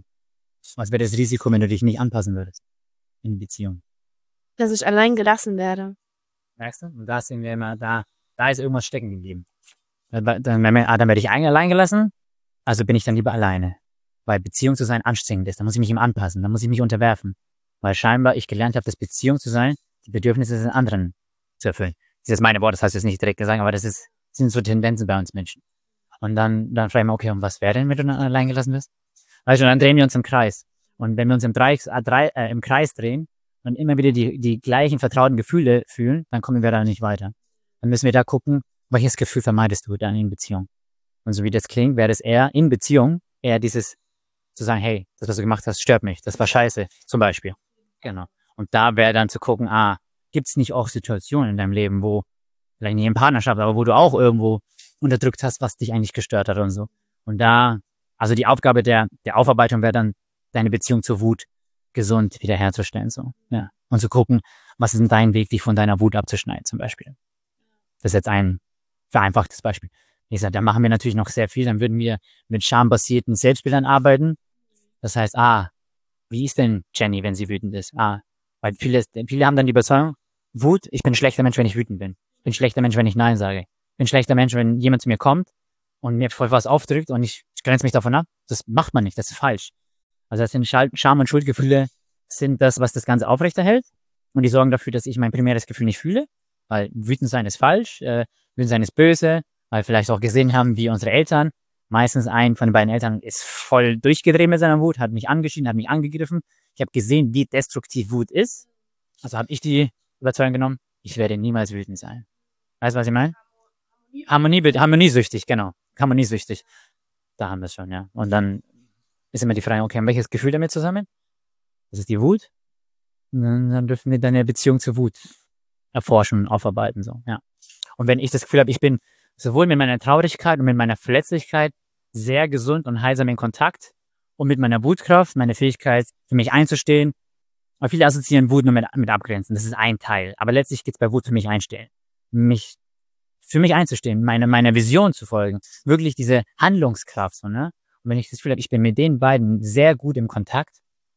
Was wäre das Risiko, wenn du dich nicht anpassen würdest? In Beziehung. Dass ich allein gelassen werde. Merkst du? Und da sind wir immer, da, da ist irgendwas stecken geblieben. Dann, dann, ah, dann werde ich allein gelassen, also bin ich dann lieber alleine. Weil Beziehung zu sein anstrengend ist, dann muss ich mich ihm anpassen, dann muss ich mich unterwerfen. Weil scheinbar ich gelernt habe, dass Beziehung zu sein, die Bedürfnisse des anderen zu erfüllen. Das ist jetzt meine Worte, das heißt jetzt nicht direkt gesagt, aber das ist, das sind so Tendenzen bei uns Menschen. Und dann, dann frage ich mich, okay, und was wäre denn, wenn du dann allein gelassen wirst? Also dann drehen wir uns im Kreis. Und wenn wir uns im, Dreieck, äh, drei, äh, im Kreis drehen und immer wieder die, die gleichen vertrauten Gefühle fühlen, dann kommen wir da nicht weiter. Dann müssen wir da gucken, welches Gefühl vermeidest du dann in Beziehung? Und so wie das klingt, wäre das eher in Beziehung, eher dieses zu sagen, hey, das, was du gemacht hast, stört mich, das war scheiße, zum Beispiel. Genau. Und da wäre dann zu gucken, ah, gibt's nicht auch Situationen in deinem Leben, wo, vielleicht nicht in Partnerschaft, aber wo du auch irgendwo unterdrückt hast, was dich eigentlich gestört hat und so. Und da, also die Aufgabe der, der Aufarbeitung wäre dann, deine Beziehung zur Wut gesund wiederherzustellen, so, ja. Und zu gucken, was ist denn dein Weg, dich von deiner Wut abzuschneiden, zum Beispiel. Das ist jetzt ein vereinfachtes Beispiel. Ich sage, da machen wir natürlich noch sehr viel, dann würden wir mit schambasierten Selbstbildern arbeiten. Das heißt, ah, wie ist denn Jenny, wenn sie wütend ist? Ah, weil viele, viele haben dann die Überzeugung, Wut, ich bin ein schlechter Mensch, wenn ich wütend bin. Ich bin ein schlechter Mensch, wenn ich Nein sage. Ich bin ein schlechter Mensch, wenn jemand zu mir kommt und mir voll was aufdrückt und ich, ich grenze mich davon ab. Das macht man nicht, das ist falsch. Also das sind Scham- und Schuldgefühle sind das, was das Ganze aufrechterhält. Und die sorgen dafür, dass ich mein primäres Gefühl nicht fühle. Weil wütend sein ist falsch, äh, wütend sein ist böse, weil wir vielleicht auch gesehen haben, wie unsere Eltern, meistens ein von den beiden Eltern ist voll durchgedreht mit seiner Wut, hat mich angeschrien, hat mich angegriffen. Ich habe gesehen, wie destruktiv Wut ist. Also habe ich die Überzeugung genommen, ich werde niemals wütend sein. Weißt du, was ich meine? Harmonie, harmoniesüchtig, genau. Harmoniesüchtig. Da haben wir es schon, ja. Und dann ist immer die Frage, okay, welches Gefühl damit zusammen? Das ist die Wut. Und dann, dann dürfen wir deine Beziehung zur Wut erforschen und aufarbeiten, so, ja. Und wenn ich das Gefühl habe, ich bin sowohl mit meiner Traurigkeit und mit meiner Verletzlichkeit sehr gesund und heilsam in Kontakt und mit meiner Wutkraft, meine Fähigkeit, für mich einzustehen. Aber viele assoziieren Wut nur mit, mit Abgrenzen. Das ist ein Teil. Aber letztlich geht es bei Wut für mich einstellen. Mich, für mich einzustehen, meine, meiner Vision zu folgen. Wirklich diese Handlungskraft, so, ne? Und wenn ich das Gefühl habe, ich bin mit den beiden sehr gut im Kontakt,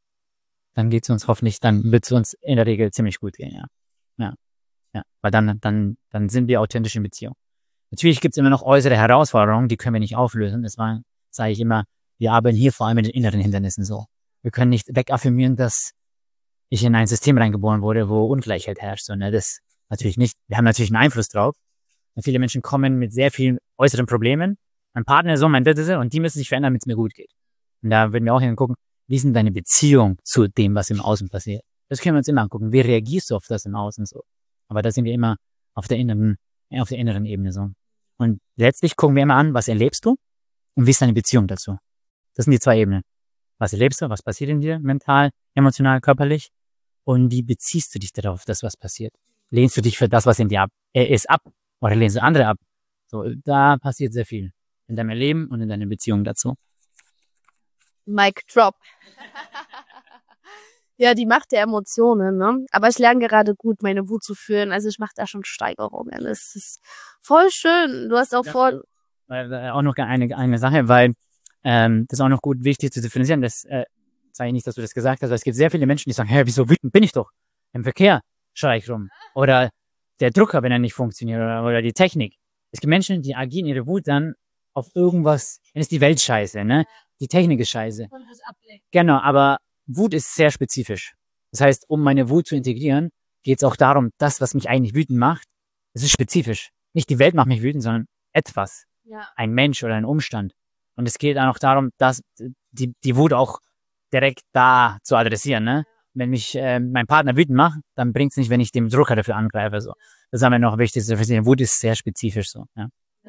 dann geht es uns hoffentlich, dann wird es uns in der Regel ziemlich gut gehen, ja. Ja. Ja. Weil dann, dann, dann sind wir authentisch in Beziehung. Natürlich gibt es immer noch äußere Herausforderungen, die können wir nicht auflösen. Das war, sage ich immer, wir arbeiten hier vor allem mit den inneren Hindernissen so. Wir können nicht wegaffirmieren, dass ich in ein System reingeboren wurde, wo Ungleichheit herrscht. So, ne? Das natürlich nicht. Wir haben natürlich einen Einfluss drauf. Und viele Menschen kommen mit sehr vielen äußeren Problemen. Mein Partner ist so, mein Dritte, und die müssen sich verändern, damit es mir gut geht. Und da würden wir auch hingucken, wie ist denn deine Beziehung zu dem, was im Außen passiert? Das können wir uns immer angucken. Wie reagierst du auf das im Außen so? Aber da sind wir immer auf der inneren, auf der inneren Ebene so. Und letztlich gucken wir immer an, was erlebst du und wie ist deine Beziehung dazu? Das sind die zwei Ebenen. Was erlebst du? Was passiert in dir? Mental, emotional, körperlich? Und wie beziehst du dich darauf, das, was passiert? Lehnst du dich für das, was in dir ab, äh, ist, ab? Oder lehnst du andere ab? So, da passiert sehr viel. In deinem Leben und in deiner Beziehung dazu. Mic drop. Ja, die Macht der Emotionen, ne? Aber ich lerne gerade gut, meine Wut zu fühlen. Also ich mache da schon Steigerungen. Es ist voll schön. Du hast auch ja, vor... Äh, auch noch eine, eine Sache, weil ähm, das ist auch noch gut wichtig zu differenzieren. Das äh, sage ich nicht, dass du das gesagt hast, aber es gibt sehr viele Menschen, die sagen, hä, wieso wütend bin ich doch? Im Verkehr schreie ich rum. Oder der Drucker, wenn er nicht funktioniert. Oder, oder die Technik. Es gibt Menschen, die agieren ihre Wut dann auf irgendwas, dann ist die Welt scheiße, ne? Die Technik ist scheiße. Genau, aber Wut ist sehr spezifisch. Das heißt, um meine Wut zu integrieren, geht es auch darum, das, was mich eigentlich wütend macht, das ist spezifisch. Nicht die Welt macht mich wütend, sondern etwas. Ja. Ein Mensch oder ein Umstand. Und es geht dann auch darum, dass die, die Wut auch direkt da zu adressieren, ne? wenn mich äh, mein Partner wütend macht, dann bringt es nicht, wenn ich dem Drucker dafür angreife. So. Das ist aber noch wichtig zu verstehen. Wut ist sehr spezifisch so. Ja.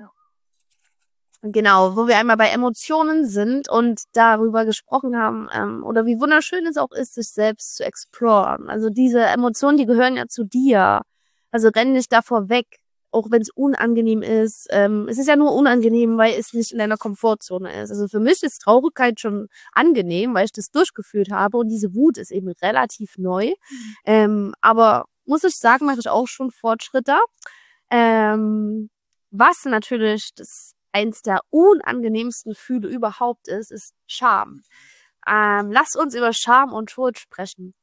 Genau, wo wir einmal bei Emotionen sind und darüber gesprochen haben, ähm, oder wie wunderschön es auch ist, sich selbst zu exploren. Also diese Emotionen, die gehören ja zu dir. Also renn nicht davor weg, auch wenn es unangenehm ist. Ähm, es ist ja nur unangenehm, weil es nicht in deiner Komfortzone ist. Also für mich ist Traurigkeit schon angenehm, weil ich das durchgeführt habe und diese Wut ist eben relativ neu. Mhm. Ähm, aber muss ich sagen, mache ich auch schon Fortschritte. Ähm, was natürlich das eins der unangenehmsten Gefühle überhaupt ist, ist Scham. Ähm, lass uns über Scham und Schuld sprechen.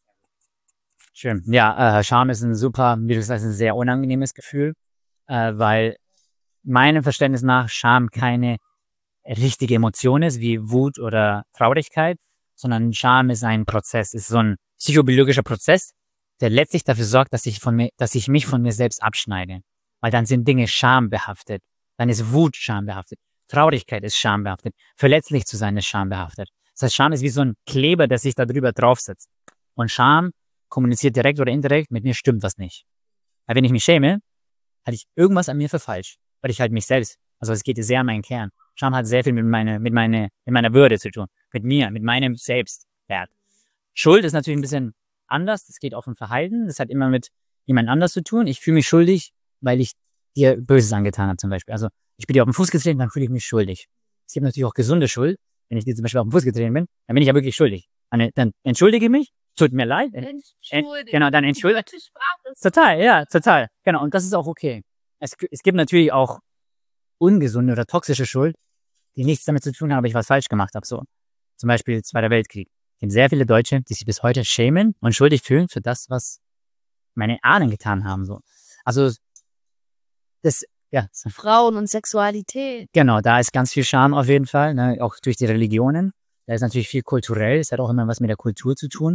Schön. Ja, äh, Scham ist ein super, wie du sagst, ein sehr unangenehmes Gefühl, äh, weil meinem Verständnis nach Scham keine richtige Emotion ist, wie Wut oder Traurigkeit, sondern Scham ist ein Prozess, ist so ein psychobiologischer Prozess, der letztlich dafür sorgt, dass ich von mir, dass ich mich von mir selbst abschneide. Weil dann sind Dinge schambehaftet. Dann ist Wut schambehaftet. Traurigkeit ist schambehaftet. Verletzlich zu sein ist schambehaftet. Das heißt, Scham ist wie so ein Kleber, der sich da drüber draufsetzt. Und Scham kommuniziert direkt oder indirekt, mit mir stimmt was nicht. Weil wenn ich mich schäme, halte ich irgendwas an mir für falsch. Weil ich halt mich selbst, also es geht sehr an meinen Kern. Scham hat sehr viel mit meiner, mit meiner, mit meiner Würde zu tun. Mit mir, mit meinem Selbstwert. Schuld ist natürlich ein bisschen anders. Das geht auf ein Verhalten. Das hat immer mit jemand anders zu tun. Ich fühle mich schuldig, weil ich dir Böses angetan habe zum Beispiel. Also ich bin dir auf den Fuß getreten, dann fühle ich mich schuldig. Es gibt natürlich auch gesunde Schuld. Wenn ich dir zum Beispiel auf den Fuß getreten bin, dann bin ich ja wirklich schuldig. Dann, dann entschuldige mich, tut mir leid. Ent, genau, dann entschuldige. Total, ja, total. Genau, und das ist auch okay. Es, es gibt natürlich auch ungesunde oder toxische Schuld, die nichts damit zu tun haben, ob ich was falsch gemacht habe. So, zum Beispiel Zweiter Weltkrieg. Es gibt sehr viele Deutsche, die sich bis heute schämen und schuldig fühlen für das, was meine Ahnen getan haben. So, also das, ja. Frauen und Sexualität. Genau, da ist ganz viel Scham auf jeden Fall, ne? Auch durch die Religionen. Da ist natürlich viel kulturell, es hat auch immer was mit der Kultur zu tun.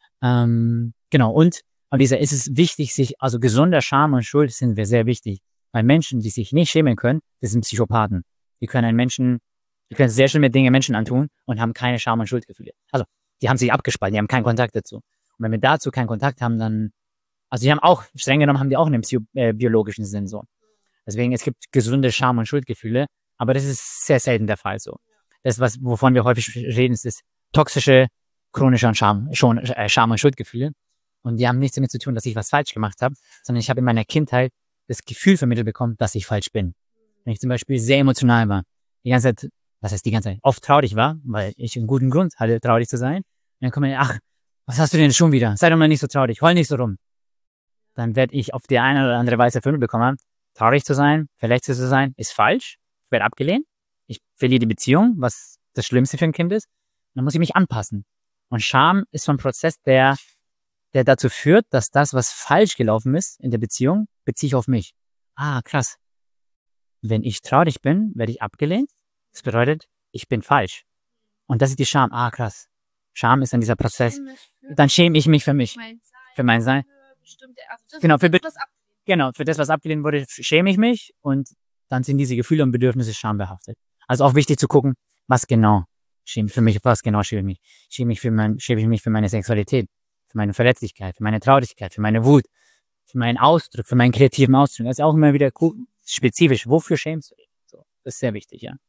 Ähm, genau, und an dieser ist es wichtig, sich, also gesunder Scham und Schuld sind wir sehr wichtig. Weil Menschen, die sich nicht schämen können, das sind Psychopathen. Die können einen Menschen, die können sehr schlimme Dinge Menschen antun und haben keine Scham- und Schuldgefühle. Also, die haben sich abgespalten, die haben keinen Kontakt dazu. Und wenn wir dazu keinen Kontakt haben, dann, also die haben auch, streng genommen haben die auch einen Psycho- äh, biologischen Sinn so. Deswegen, es gibt gesunde Scham- und Schuldgefühle, aber das ist sehr selten der Fall so. Das, was, wovon wir häufig reden, ist das toxische, chronische Scham, schon, äh, Scham- und Schuldgefühle. Und die haben nichts damit zu tun, dass ich was falsch gemacht habe, sondern ich habe in meiner Kindheit das Gefühl vermittelt bekommen, dass ich falsch bin. Wenn ich zum Beispiel sehr emotional war, die ganze Zeit, was heißt die ganze Zeit, oft traurig war, weil ich einen guten Grund hatte, traurig zu sein. Und dann kommt mir, ach, was hast du denn schon wieder? Sei doch mal nicht so traurig, heul nicht so rum. Dann werde ich auf die eine oder andere Weise vermittelt bekommen, traurig zu sein, verletzt zu sein, ist falsch. Ich werde abgelehnt. Ich verliere die Beziehung, was das Schlimmste für ein Kind ist. Und dann muss ich mich anpassen. Und Scham ist so ein Prozess, der, der dazu führt, dass das, was falsch gelaufen ist in der Beziehung, beziehe ich auf mich. Ah, krass. Wenn ich traurig bin, werde ich abgelehnt. Das bedeutet, ich bin falsch. Und das ist die Scham. Ah, krass. Scham ist dann dieser Prozess. Dann schäme ich mich für mich. Für mein Sein. Genau, für, genau, für das, was abgelehnt wurde, schäme ich mich. Und dann sind diese Gefühle und Bedürfnisse schambehaftet. Also auch wichtig zu gucken, was genau schäme für mich, was genau schäme ich mich. Schäme ich, für mein, schäme ich mich für meine Sexualität, für meine Verletzlichkeit, für meine Traurigkeit, für meine Wut, für meinen Ausdruck, für meinen kreativen Ausdruck. Das ist auch immer wieder spezifisch. Wofür schämst du dich? So, das ist sehr wichtig, ja.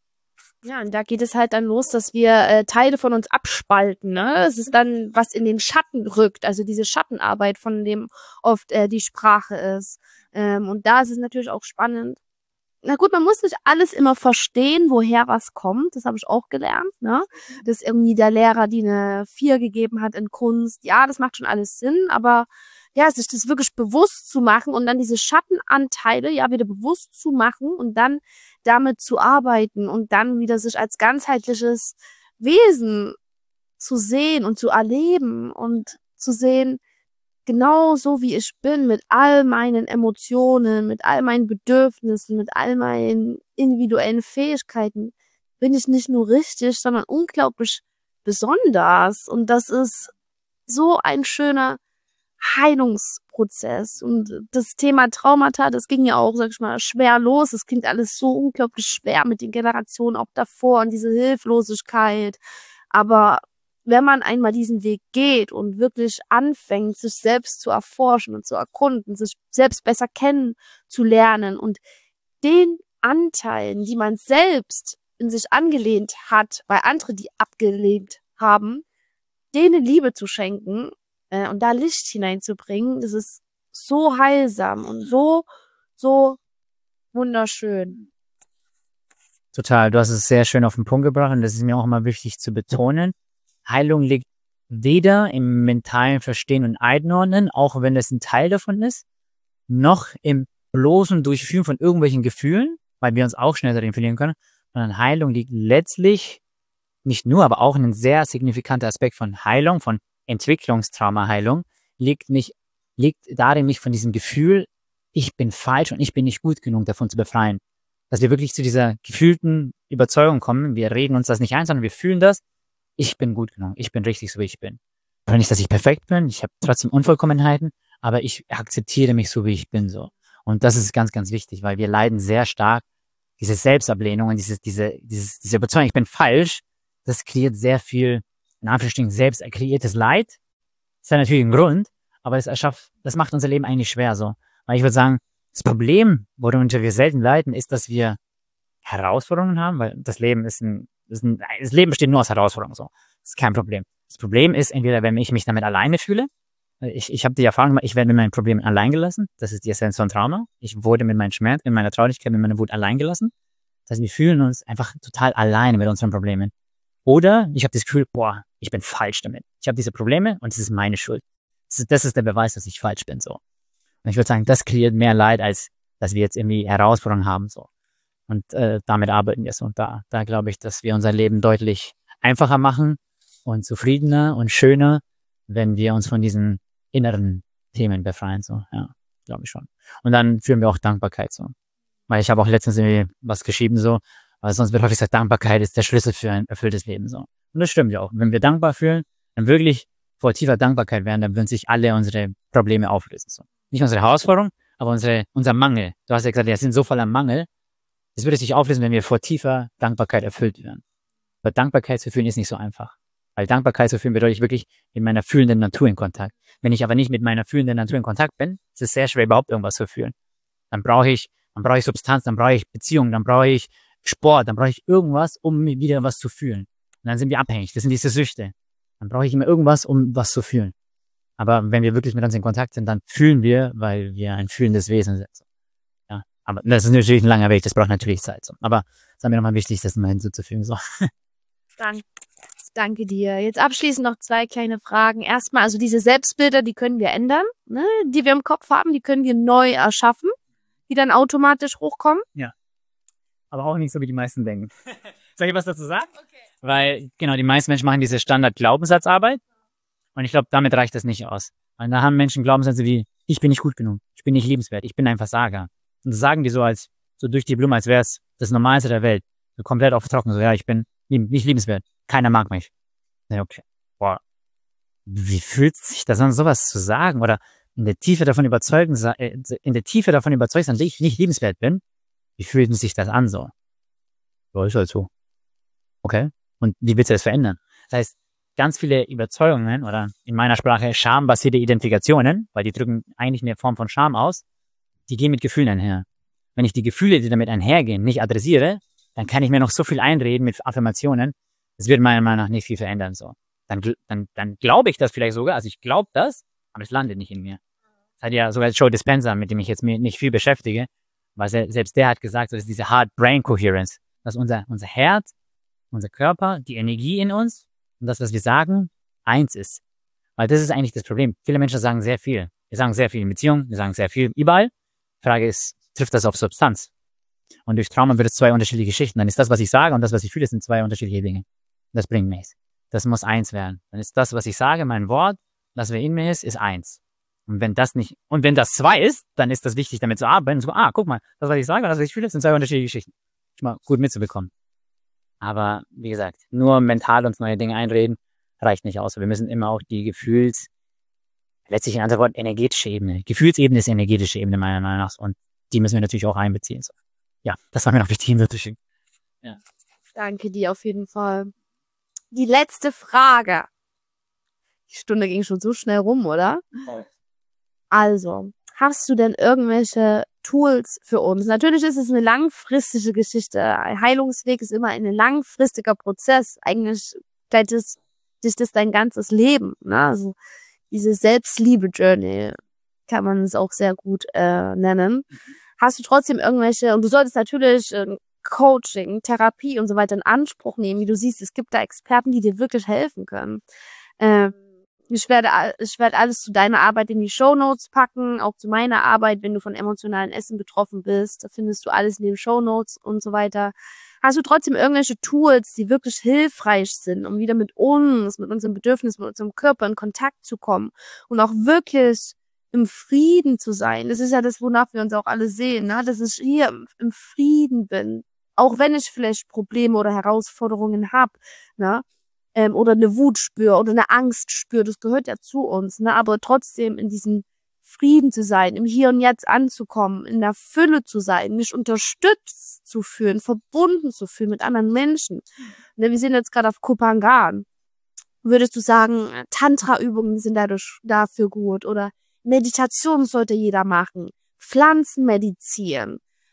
Ja, und da geht es halt dann los, dass wir äh, Teile von uns abspalten. Ne? Es ist dann, was in den Schatten rückt, also diese Schattenarbeit, von dem oft äh, die Sprache ist. Ähm, und da ist es natürlich auch spannend. Na gut, man muss nicht alles immer verstehen, woher was kommt. Das habe ich auch gelernt. Ne? Dass irgendwie der Lehrer, die eine vier gegeben hat in Kunst, ja, das macht schon alles Sinn, aber ja, sich das wirklich bewusst zu machen und dann diese Schattenanteile ja wieder bewusst zu machen und dann damit zu arbeiten und dann wieder sich als ganzheitliches Wesen zu sehen und zu erleben und zu sehen, genau so wie ich bin, mit all meinen Emotionen, mit all meinen Bedürfnissen, mit all meinen individuellen Fähigkeiten, bin ich nicht nur richtig, sondern unglaublich besonders. Und das ist so ein schöner Heilungsprozess. Und das Thema Traumata, das ging ja auch, sag ich mal, schwer los. Es klingt alles so unglaublich schwer mit den Generationen auch davor und diese Hilflosigkeit. Aber wenn man einmal diesen Weg geht und wirklich anfängt, sich selbst zu erforschen und zu erkunden, sich selbst besser kennenzulernen und den Anteilen, die man selbst in sich angelehnt hat, weil andere die abgelehnt haben, denen Liebe zu schenken äh, und da Licht hineinzubringen, das ist so heilsam und so, so wunderschön. Total, du hast es sehr schön auf den Punkt gebracht und das ist mir auch immer wichtig zu betonen. Heilung liegt weder im mentalen Verstehen und Einordnen, auch wenn es ein Teil davon ist, noch im bloßen Durchführen von irgendwelchen Gefühlen, weil wir uns auch schnell darin verlieren können, sondern Heilung liegt letztlich nicht nur, aber auch ein sehr signifikanter Aspekt von Heilung, von Entwicklungstraumaheilung, liegt nicht, liegt darin, mich von diesem Gefühl, ich bin falsch und ich bin nicht gut genug, davon zu befreien. Dass wir wirklich zu dieser gefühlten Überzeugung kommen, wir reden uns das nicht ein, sondern wir fühlen das, ich bin gut genug, ich bin richtig, so wie ich bin. Aber nicht, dass ich perfekt bin, ich habe trotzdem Unvollkommenheiten, aber ich akzeptiere mich so, wie ich bin, so. Und das ist ganz, ganz wichtig, weil wir leiden sehr stark, diese Selbstablehnung und dieses, diese, dieses, diese Überzeugung, ich bin falsch, das kreiert sehr viel, in Anführungsstrichen, selbst kreiertes Leid. Das ist ja natürlich ein Grund, aber das erschafft, das macht unser Leben eigentlich schwer, so. Weil ich würde sagen, das Problem, worunter wir selten leiden, ist, dass wir Herausforderungen haben, weil das Leben ist ein, ist ein, das Leben besteht nur aus Herausforderungen, so. Das ist kein Problem. Das Problem ist entweder, wenn ich mich damit alleine fühle. Ich, ich habe die Erfahrung gemacht, ich werde mit meinen Problemen allein gelassen. Das ist die Essenz von Trauma. Ich wurde mit meinem Schmerz, mit meiner Traurigkeit, mit meiner Wut allein gelassen. Das heißt, wir fühlen uns einfach total alleine mit unseren Problemen. Oder ich habe das Gefühl, boah, ich bin falsch damit. Ich habe diese Probleme und es ist meine Schuld. Das ist, das ist der Beweis, dass ich falsch bin, so. Und ich würde sagen, das kreiert mehr Leid, als dass wir jetzt irgendwie Herausforderungen haben, so. Und äh, damit arbeiten wir so. Und da, da glaube ich, dass wir unser Leben deutlich einfacher machen und zufriedener und schöner, wenn wir uns von diesen inneren Themen befreien, so. Ja, glaube ich schon. Und dann führen wir auch Dankbarkeit, so. Weil ich habe auch letztens irgendwie was geschrieben, so, weil sonst wird häufig gesagt, Dankbarkeit ist der Schlüssel für ein erfülltes Leben, so. Und das stimmt ja auch. Wenn wir dankbar fühlen, dann wirklich vor tiefer Dankbarkeit werden, dann würden sich alle unsere Probleme auflösen, so. Nicht unsere Herausforderung, aber unsere, unser Mangel. Du hast ja gesagt, wir sind so voller Mangel. Das würde sich auflösen, wenn wir vor tiefer Dankbarkeit erfüllt werden. Aber Dankbarkeit zu fühlen ist nicht so einfach. Weil Dankbarkeit zu fühlen bedeutet wirklich mit meiner fühlenden Natur in Kontakt. Wenn ich aber nicht mit meiner fühlenden Natur in Kontakt bin, ist es sehr schwer, überhaupt irgendwas zu fühlen. Dann brauche ich, dann brauche ich Substanz, dann brauche ich Beziehungen, dann brauche ich Sport, dann brauche ich irgendwas, um wieder was zu fühlen. Und dann sind wir abhängig. Das sind diese Süchte. Dann brauche ich immer irgendwas, um was zu fühlen. Aber wenn wir wirklich mit uns in Kontakt sind, dann fühlen wir, weil wir ein fühlendes Wesen sind. Ja, aber das ist natürlich ein langer Weg, das braucht natürlich Zeit. So. Aber es ist mir nochmal wichtig, das mal hinzuzufügen. So. Danke. Danke dir. Jetzt abschließend noch zwei kleine Fragen. Erstmal, also diese Selbstbilder, die können wir ändern, ne? Die wir im Kopf haben, die können wir neu erschaffen, die dann automatisch hochkommen. Ja. Aber auch nicht so, wie die meisten denken. Soll ich was dazu sagen? Okay. Weil, genau, die meisten Menschen machen diese Standard-Glaubenssatzarbeit. Und ich glaube, damit reicht das nicht aus. Weil da haben Menschen Glaubenssätze wie, ich bin nicht gut genug, ich bin nicht liebenswert, ich bin ein Versager. Und das sagen die so als, so durch die Blume, als wäre es das Normalste der Welt. So komplett auf trocken, so, ja, ich bin lieb, nicht liebenswert, keiner mag mich. Ja, okay. Boah. Wie fühlt sich das an, sowas zu sagen? Oder in der Tiefe davon überzeugen, in der Tiefe davon überzeugt sein, dass ich nicht liebenswert bin? Wie fühlt sich das an, so? Ja, ist halt so. Okay. Und wie willst du das verändern? Das heißt, ganz viele Überzeugungen oder in meiner Sprache schambasierte Identifikationen, weil die drücken eigentlich eine Form von Scham aus, die gehen mit Gefühlen einher. Wenn ich die Gefühle, die damit einhergehen, nicht adressiere, dann kann ich mir noch so viel einreden mit Affirmationen, das wird meiner Meinung nach nicht viel verändern. So. Dann, dann, dann glaube ich das vielleicht sogar, also ich glaube das, aber es landet nicht in mir. Das hat ja sogar Joe Dispenza, mit dem ich jetzt mir nicht viel beschäftige, weil selbst der hat gesagt, das ist diese Heart-Brain-Coherence, dass unser, unser Herz, unser Körper, die Energie in uns und das, was wir sagen, eins ist. Weil das ist eigentlich das Problem. Viele Menschen sagen sehr viel. Wir sagen sehr viel in Beziehungen, wir sagen sehr viel überall. Die Frage ist, trifft das auf Substanz? Und durch Trauma wird es zwei unterschiedliche Geschichten. Dann ist das, was ich sage und das, was ich fühle, sind zwei unterschiedliche Dinge. Das bringt nichts. Das muss eins werden. Dann ist das, was ich sage, mein Wort, das, was in mir ist, ist eins. Und wenn das nicht, und wenn das zwei ist, dann ist das wichtig, damit zu arbeiten. Und so, ah, guck mal, das, was ich sage und das, was ich fühle, sind zwei unterschiedliche Geschichten. Schon mal gut mitzubekommen. Aber, wie gesagt, nur mental uns neue Dinge einreden, reicht nicht aus. Wir müssen immer auch die Gefühls, letztlich in anderen Worten, energetische Ebene. Gefühlsebene ist energetische Ebene, meiner Meinung nach. Und die müssen wir natürlich auch einbeziehen. So. Ja, das war mir noch wichtig, hinzuschicken. Ja. Danke dir auf jeden Fall. Die letzte Frage. Die Stunde ging schon so schnell rum, oder? Also, hast du denn irgendwelche Tools für uns? Natürlich ist es eine langfristige Geschichte. Ein Heilungsweg ist immer ein langfristiger Prozess. Eigentlich vielleicht ist dich das dein ganzes Leben. Ne? Also diese Selbstliebe-Journey kann man es auch sehr gut äh, nennen. Hast du trotzdem irgendwelche, und du solltest natürlich äh, Coaching, Therapie und so weiter in Anspruch nehmen. Wie du siehst, es gibt da Experten, die dir wirklich helfen können. Ähm, Ich werde, ich werde alles zu deiner Arbeit in die Shownotes packen, auch zu meiner Arbeit, wenn du von emotionalen Essen betroffen bist. Da findest du alles in den Shownotes und so weiter. Hast du trotzdem irgendwelche Tools, die wirklich hilfreich sind, um wieder mit uns, mit unserem Bedürfnis, mit unserem Körper in Kontakt zu kommen und auch wirklich im Frieden zu sein? Das ist ja das, wonach wir uns auch alle sehen, ne? Dass ich hier im Frieden bin, auch wenn ich vielleicht Probleme oder Herausforderungen habe, ne? Ähm, oder eine Wut spüre oder eine Angst spüre, das gehört ja zu uns, ne? Aber trotzdem in diesem Frieden zu sein, im Hier und Jetzt anzukommen, in der Fülle zu sein, mich unterstützt zu fühlen, verbunden zu fühlen mit anderen Menschen. Ne, wir sind jetzt gerade auf Kopangan. Würdest du sagen, Tantra-Übungen sind dadurch dafür gut oder Meditation sollte jeder machen, Pflanzen meditieren?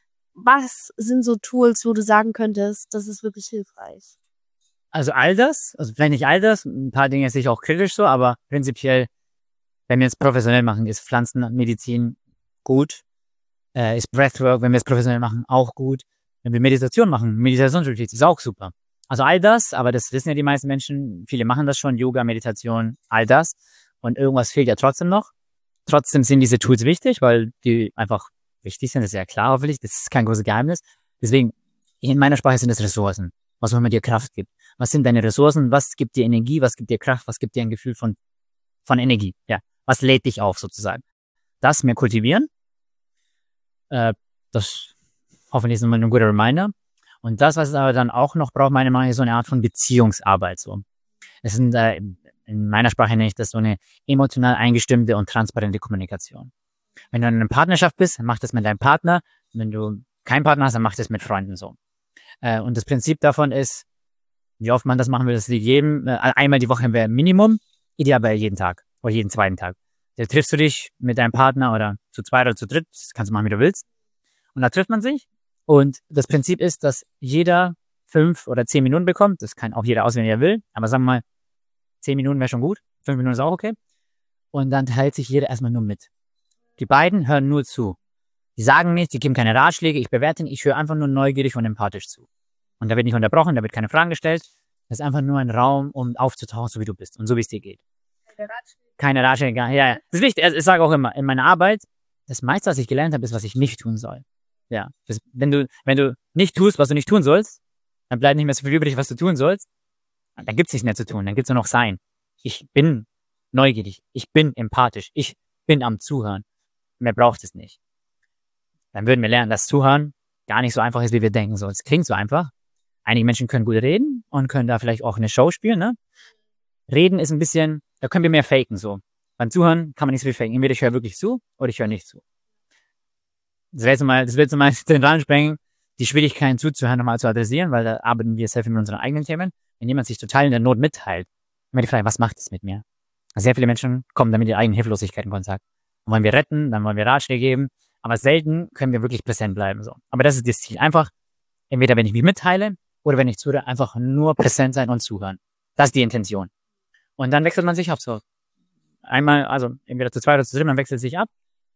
Was sind so Tools, wo du sagen könntest, das ist wirklich hilfreich? Also all das, also vielleicht nicht all das, ein paar Dinge sehe ich auch kritisch so, aber prinzipiell, wenn wir es professionell machen, ist Pflanzenmedizin gut, äh, ist Breathwork, wenn wir es professionell machen, auch gut. Wenn wir Meditation machen, Meditationsretreat ist auch super. Also all das, aber das wissen ja die meisten Menschen, viele machen das schon, Yoga, Meditation, all das. Und irgendwas fehlt ja trotzdem noch. Trotzdem sind diese Tools wichtig, weil die einfach wichtig sind, das ist ja klar hoffentlich, das ist kein großes Geheimnis. Deswegen, in meiner Sprache sind es Ressourcen, was auch immer dir Kraft gibt. Was sind deine Ressourcen? Was gibt dir Energie? Was gibt dir Kraft? Was gibt dir ein Gefühl von, von Energie? Ja. Was lädt dich auf sozusagen? Das mehr kultivieren. Äh, das hoffentlich ist nochmal ein guter Reminder. Und das, was es aber dann auch noch braucht, meiner Meinung nach, ist so eine Art von Beziehungsarbeit. So. Es sind, äh, in meiner Sprache nenne ich das so eine emotional eingestimmte und transparente Kommunikation. Wenn du in einer Partnerschaft bist, dann mach das mit deinem Partner. Wenn du keinen Partner hast, dann mach das mit Freunden so. Äh, und das Prinzip davon ist, wie oft man das machen will, das liegt jedem, äh, einmal die Woche wäre Minimum, ideal bei jeden Tag oder jeden zweiten Tag. Da triffst du dich mit deinem Partner oder zu zweit oder zu dritt, das kannst du machen, wie du willst. Und da trifft man sich. Und das Prinzip ist, dass jeder fünf oder zehn Minuten bekommt. Das kann auch jeder auswählen, wie er will. Aber sagen wir mal, zehn Minuten wäre schon gut. Fünf Minuten ist auch okay. Und dann teilt sich jeder erstmal nur mit. Die beiden hören nur zu. Die sagen nichts, die geben keine Ratschläge, ich bewerte nicht, ich höre einfach nur neugierig und empathisch zu. Und da wird nicht unterbrochen, da wird keine Fragen gestellt. Das ist einfach nur ein Raum, um aufzutauchen, so wie du bist und so wie es dir geht. Keine Ratschläge. Keine Ratschläge, ja, ja. Das ist wichtig. Also ich sage auch immer, in meiner Arbeit, das meiste, was ich gelernt habe, ist, was ich nicht tun soll. Ja. Das, wenn du, wenn du nicht tust, was du nicht tun sollst, dann bleibt nicht mehr so viel übrig, was du tun sollst. Dann gibt's nichts mehr zu tun, dann gibt's nur noch sein. Ich bin neugierig, ich bin empathisch, ich bin am Zuhören. Mehr braucht es nicht. Dann würden wir lernen, dass Zuhören gar nicht so einfach ist, wie wir denken. So, es klingt so einfach. Einige Menschen können gut reden und können da vielleicht auch eine Show spielen, ne? Reden ist ein bisschen, da können wir mehr faken, so. Beim Zuhören kann man nicht so viel faken. Entweder ich höre wirklich zu oder ich höre nicht zu. Das wäre jetzt mal, das wird jetzt mal den Rahmen sprengen, die Schwierigkeiten zuzuhören nochmal zu adressieren, weil da arbeiten wir sehr viel mit unseren eigenen Themen. Wenn jemand sich total in der Not mitteilt, immer die Frage, was macht es mit mir? Sehr viele Menschen kommen damit mit ihrer eigenen Hilflosigkeit in Kontakt. Und wollen wir retten, dann wollen wir Ratschläge geben, aber selten können wir wirklich präsent bleiben, so. Aber das ist das Ziel. Einfach, entweder wenn ich mich mitteile, oder wenn ich zuhöre, einfach nur präsent sein und zuhören. Das ist die Intention. Und dann wechselt man sich ab, so. Einmal, also entweder zu zweit oder zu dritt, man wechselt sich ab.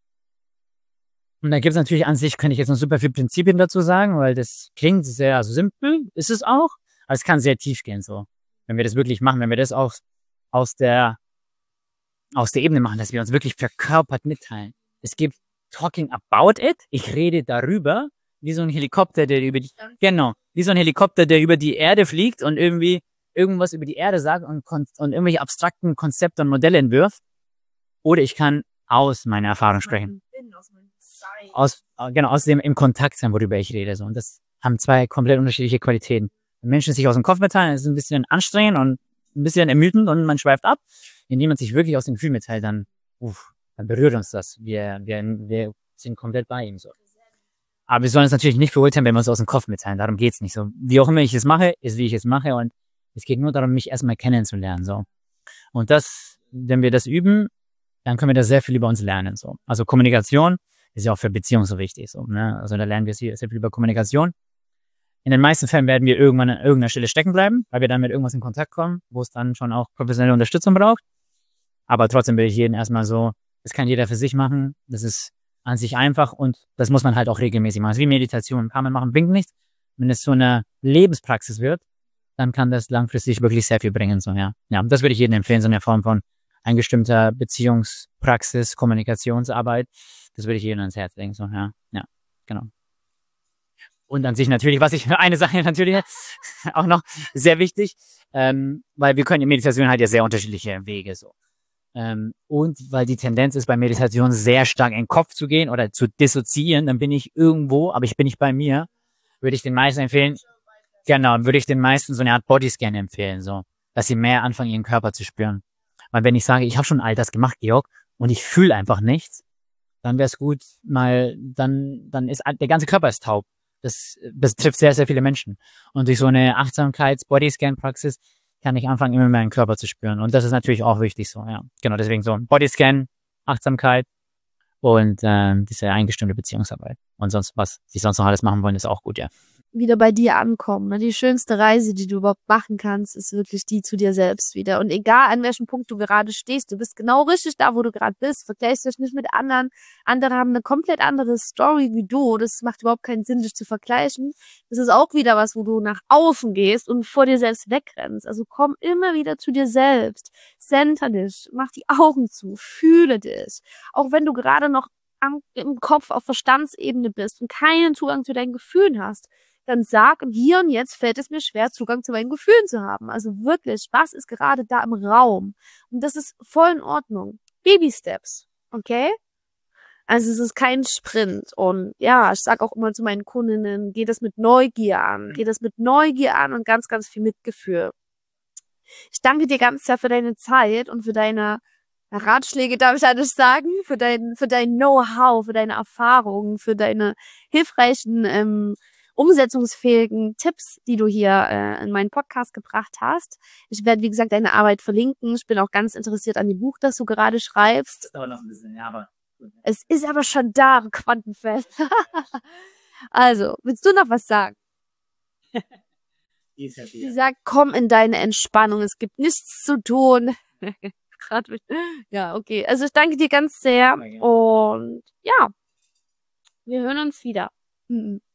Und da gibt es natürlich an sich, kann ich jetzt noch super viele Prinzipien dazu sagen, weil das klingt sehr simpel, ist es auch, aber es kann sehr tief gehen, so. Wenn wir das wirklich machen, wenn wir das auch aus der, aus der Ebene machen, dass wir uns wirklich verkörpert mitteilen. Es gibt talking about it, ich rede darüber, wie so ein Helikopter, der über die, genau, wie so ein Helikopter, der über die Erde fliegt und irgendwie irgendwas über die Erde sagt und, und irgendwelche abstrakten Konzepte und Modelle entwirft. Oder ich kann aus meiner Erfahrung sprechen. Aus, genau, aus dem im Kontakt sein, worüber ich rede. So. Und das haben zwei komplett unterschiedliche Qualitäten. Wenn Menschen sich aus dem Kopf mitteilen, ist es ein bisschen anstrengend und ein bisschen ermüdend und man schweift ab. Indem man sich wirklich aus dem Gefühl mitteilt, dann, uff, dann berührt uns das. Wir, wir, wir sind komplett bei ihm. So. Aber wir sollen es natürlich nicht verurteilen, wenn wir uns aus dem Kopf mitteilen. Darum geht's nicht. So, wie auch immer ich es mache, ist wie ich es mache. Und es geht nur darum, mich erstmal kennenzulernen. So. Und das wenn wir das üben, dann können wir das sehr viel über uns lernen. So. Also Kommunikation ist ja auch für Beziehungen so wichtig. So, ne? Also da lernen wir sehr viel über Kommunikation. In den meisten Fällen werden wir irgendwann an irgendeiner Stelle stecken bleiben, weil wir dann mit irgendwas in Kontakt kommen, wo es dann schon auch professionelle Unterstützung braucht. Aber trotzdem will ich jeden erstmal so, das kann jeder für sich machen. Das ist an sich einfach und das muss man halt auch regelmäßig machen. Das ist wie Meditation. Ein paar Mal machen bringt nichts. Wenn es so eine Lebenspraxis wird, dann kann das langfristig wirklich sehr viel bringen. So, ja. Ja, das würde ich jedem empfehlen, so eine Form von eingestimmter Beziehungspraxis, Kommunikationsarbeit. Das würde ich jedem ans Herz legen. So, ja, ja, genau. Und an sich natürlich, was ich, eine Sache natürlich auch noch sehr wichtig, ähm, weil wir können in Meditation halt ja sehr unterschiedliche Wege so. Ähm, und weil die Tendenz ist, bei Meditation sehr stark in den Kopf zu gehen oder zu dissoziieren, dann bin ich irgendwo, aber ich bin nicht bei mir, würde ich den meisten empfehlen, genau, würde ich den meisten so eine Art Bodyscan empfehlen, so, dass sie mehr anfangen, ihren Körper zu spüren. Weil wenn ich sage, ich habe schon all das gemacht, Georg, und ich fühle einfach nichts, dann wäre es gut, mal, dann, dann ist der ganze Körper ist taub. Das, das trifft sehr, sehr viele Menschen. Und durch so eine Achtsamkeits-Bodyscan-Praxis kann ich anfangen, immer mehr meinen Körper zu spüren. Und das ist natürlich auch wichtig so, ja. Genau, deswegen so ein Bodyscan, Achtsamkeit und ähm, diese eingestimmte Beziehungsarbeit. Und sonst, was sie sonst noch alles machen wollen, ist auch gut, ja. Wieder bei dir ankommen. Ne? Die schönste Reise, die du überhaupt machen kannst, ist wirklich die zu dir selbst wieder. Und egal, an welchem Punkt du gerade stehst, du bist genau richtig da, wo du gerade bist. Vergleichst dich nicht mit anderen. Andere haben eine komplett andere Story wie du. Das macht überhaupt keinen Sinn, dich zu vergleichen. Das ist auch wieder was, wo du nach außen gehst und vor dir selbst wegrennst. Also komm immer wieder zu dir selbst. Center dich. Mach die Augen zu. Fühle dich. Auch wenn du gerade noch am, im Kopf auf Verstandsebene bist und keinen Zugang zu deinen Gefühlen hast, dann sag, und hier und jetzt fällt es mir schwer, Zugang zu meinen Gefühlen zu haben. Also wirklich, was ist gerade da im Raum? Und das ist voll in Ordnung. Baby Steps, okay? Also es ist kein Sprint. Und ja, ich sag auch immer zu meinen Kundinnen, geh das mit Neugier an. Geh das mit Neugier an und ganz, ganz viel Mitgefühl. Ich danke dir ganz sehr für deine Zeit und für deine Ratschläge, darf ich alles sagen, für dein, für dein Know-how, für deine Erfahrungen, für deine hilfreichen, ähm, umsetzungsfähigen Tipps, die du hier äh, in meinen Podcast gebracht hast. Ich werde, wie gesagt, deine Arbeit verlinken. Ich bin auch ganz interessiert an dem Buch, das du gerade schreibst. Das dauert noch ein bisschen, ja, aber... Es ist aber schon da, Quantenfeld. Also, willst du noch was sagen? Die ist ja Sie sagt, komm in deine Entspannung. Es gibt nichts zu tun. Ja, okay. Also ich danke dir ganz sehr. Und ja, wir hören uns wieder. Mhm.